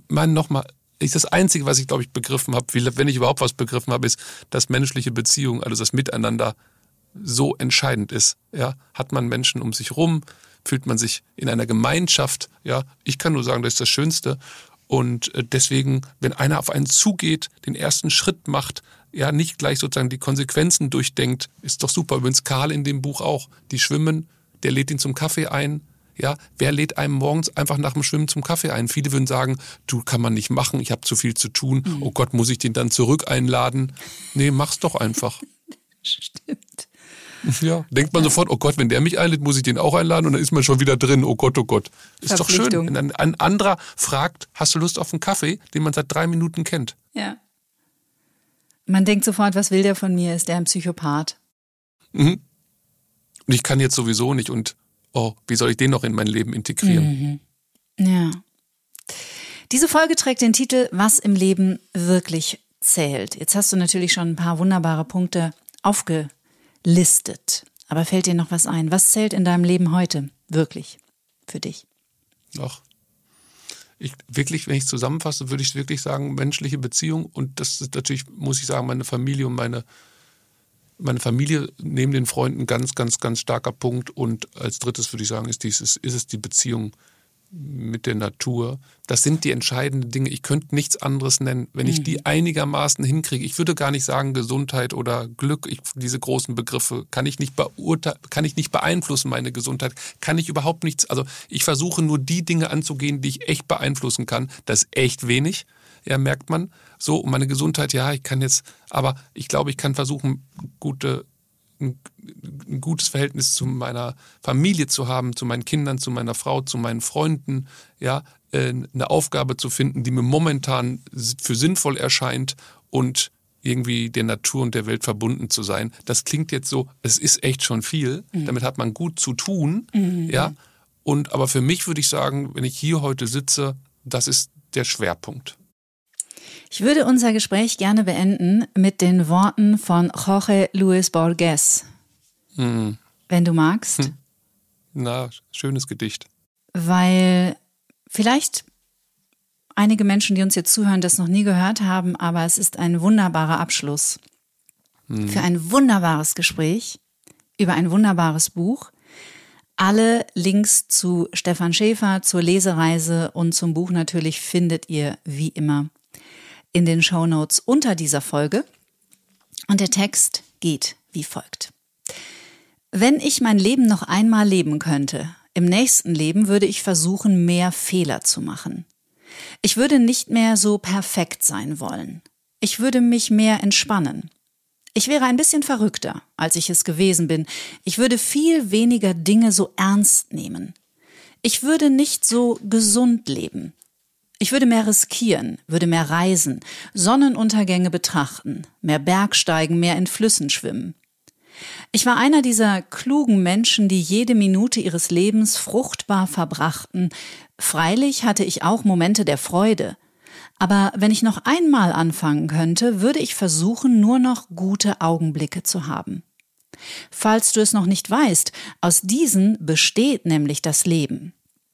C: das Einzige, was ich, glaube ich, begriffen habe, wenn ich überhaupt was begriffen habe, ist, dass menschliche Beziehungen, also das Miteinander so entscheidend ist. Ja, hat man Menschen um sich rum, fühlt man sich in einer Gemeinschaft. Ja, ich kann nur sagen, das ist das Schönste. Und deswegen, wenn einer auf einen zugeht, den ersten Schritt macht, ja, nicht gleich sozusagen die Konsequenzen durchdenkt, ist doch super. Übrigens Karl in dem Buch auch. Die schwimmen, der lädt ihn zum Kaffee ein. Ja, wer lädt einem morgens einfach nach dem Schwimmen zum Kaffee ein? Viele würden sagen, du, kann man nicht machen, ich habe zu viel zu tun. Oh Gott, muss ich den dann zurück einladen? Nee, mach's doch einfach.
B: Stimmt.
C: Ja, denkt man sofort, oh Gott, wenn der mich einlädt, muss ich den auch einladen und dann ist man schon wieder drin. Oh Gott, oh Gott. Ist doch schön, wenn ein anderer fragt, hast du Lust auf einen Kaffee, den man seit 3 Minuten kennt?
B: Ja. Man denkt sofort, was will der von mir? Ist der ein Psychopath?
C: Und ich kann jetzt sowieso nicht und wie soll ich den noch in mein Leben integrieren?
B: Ja. Diese Folge trägt den Titel Was im Leben wirklich zählt. Jetzt hast du natürlich schon ein paar wunderbare Punkte aufgelistet. Aber fällt dir noch was ein? Was zählt in deinem Leben heute wirklich für dich?
C: Ach, wirklich, wenn ich es zusammenfasse, würde ich wirklich sagen, menschliche Beziehung. Und das ist natürlich, muss ich sagen, meine Familie und meine Familie neben den Freunden ganz, ganz, ganz starker Punkt. Und als drittes würde ich sagen, ist es die Beziehung mit der Natur. Das sind die entscheidenden Dinge. Ich könnte nichts anderes nennen. Wenn ich die einigermaßen hinkriege, ich würde gar nicht sagen Gesundheit oder Glück, diese großen Begriffe, kann ich nicht beeinflussen, meine Gesundheit, kann ich überhaupt nichts. Also ich versuche nur die Dinge anzugehen, die ich echt beeinflussen kann. Das ist echt wenig. Ja, merkt man. So, und meine Gesundheit, ja, aber ich glaube, ich kann versuchen, ein gutes Verhältnis zu meiner Familie zu haben, zu meinen Kindern, zu meiner Frau, zu meinen Freunden, ja, eine Aufgabe zu finden, die mir momentan für sinnvoll erscheint und irgendwie der Natur und der Welt verbunden zu sein. Das klingt jetzt so, es ist echt schon viel, damit hat man gut zu tun, ja, aber für mich würde ich sagen, wenn ich hier heute sitze, das ist der Schwerpunkt.
B: Ich würde unser Gespräch gerne beenden mit den Worten von Jorge Luis Borges. Wenn du magst.
C: Na, schönes Gedicht.
B: Weil vielleicht einige Menschen, die uns jetzt zuhören, das noch nie gehört haben, aber es ist ein wunderbarer Abschluss für ein wunderbares Gespräch über ein wunderbares Buch. Alle Links zu Stefan Schäfer, zur Lesereise und zum Buch natürlich findet ihr wie immer in den Shownotes unter dieser Folge. Und der Text geht wie folgt. Wenn ich mein Leben noch einmal leben könnte, im nächsten Leben würde ich versuchen, mehr Fehler zu machen. Ich würde nicht mehr so perfekt sein wollen. Ich würde mich mehr entspannen. Ich wäre ein bisschen verrückter, als ich es gewesen bin. Ich würde viel weniger Dinge so ernst nehmen. Ich würde nicht so gesund leben. Ich würde mehr riskieren, würde mehr reisen, Sonnenuntergänge betrachten, mehr Bergsteigen, mehr in Flüssen schwimmen. Ich war einer dieser klugen Menschen, die jede Minute ihres Lebens fruchtbar verbrachten. Freilich hatte ich auch Momente der Freude. Aber wenn ich noch einmal anfangen könnte, würde ich versuchen, nur noch gute Augenblicke zu haben. Falls du es noch nicht weißt, aus diesen besteht nämlich das Leben.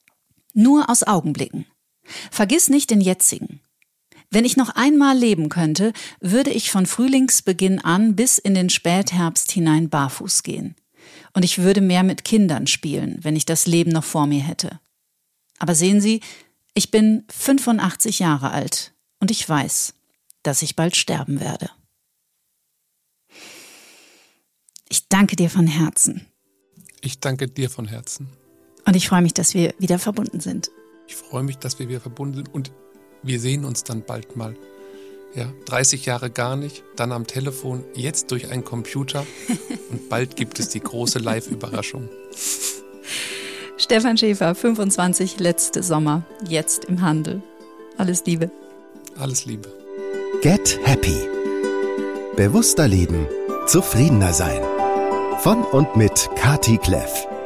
B: Nur aus Augenblicken. Vergiss nicht den jetzigen. Wenn ich noch einmal leben könnte, würde ich von Frühlingsbeginn an bis in den Spätherbst hinein barfuß gehen. Und ich würde mehr mit Kindern spielen, wenn ich das Leben noch vor mir hätte. Aber sehen Sie, ich bin 85 Jahre alt und ich weiß, dass ich bald sterben werde. Ich danke dir von Herzen.
C: Ich danke dir von Herzen.
B: Und ich freue mich, dass wir wieder verbunden sind.
C: Ich freue mich, dass wir wieder verbunden sind und wir sehen uns dann bald mal. Ja, 30 Jahre gar nicht, dann am Telefon, jetzt durch einen Computer und bald gibt es die große Live-Überraschung.
B: Stefan Schäfer, 25, letzte Sommer, jetzt im Handel. Alles Liebe.
C: Alles Liebe.
A: Get Happy. Bewusster leben, zufriedener sein. Von und mit Kati Kleff.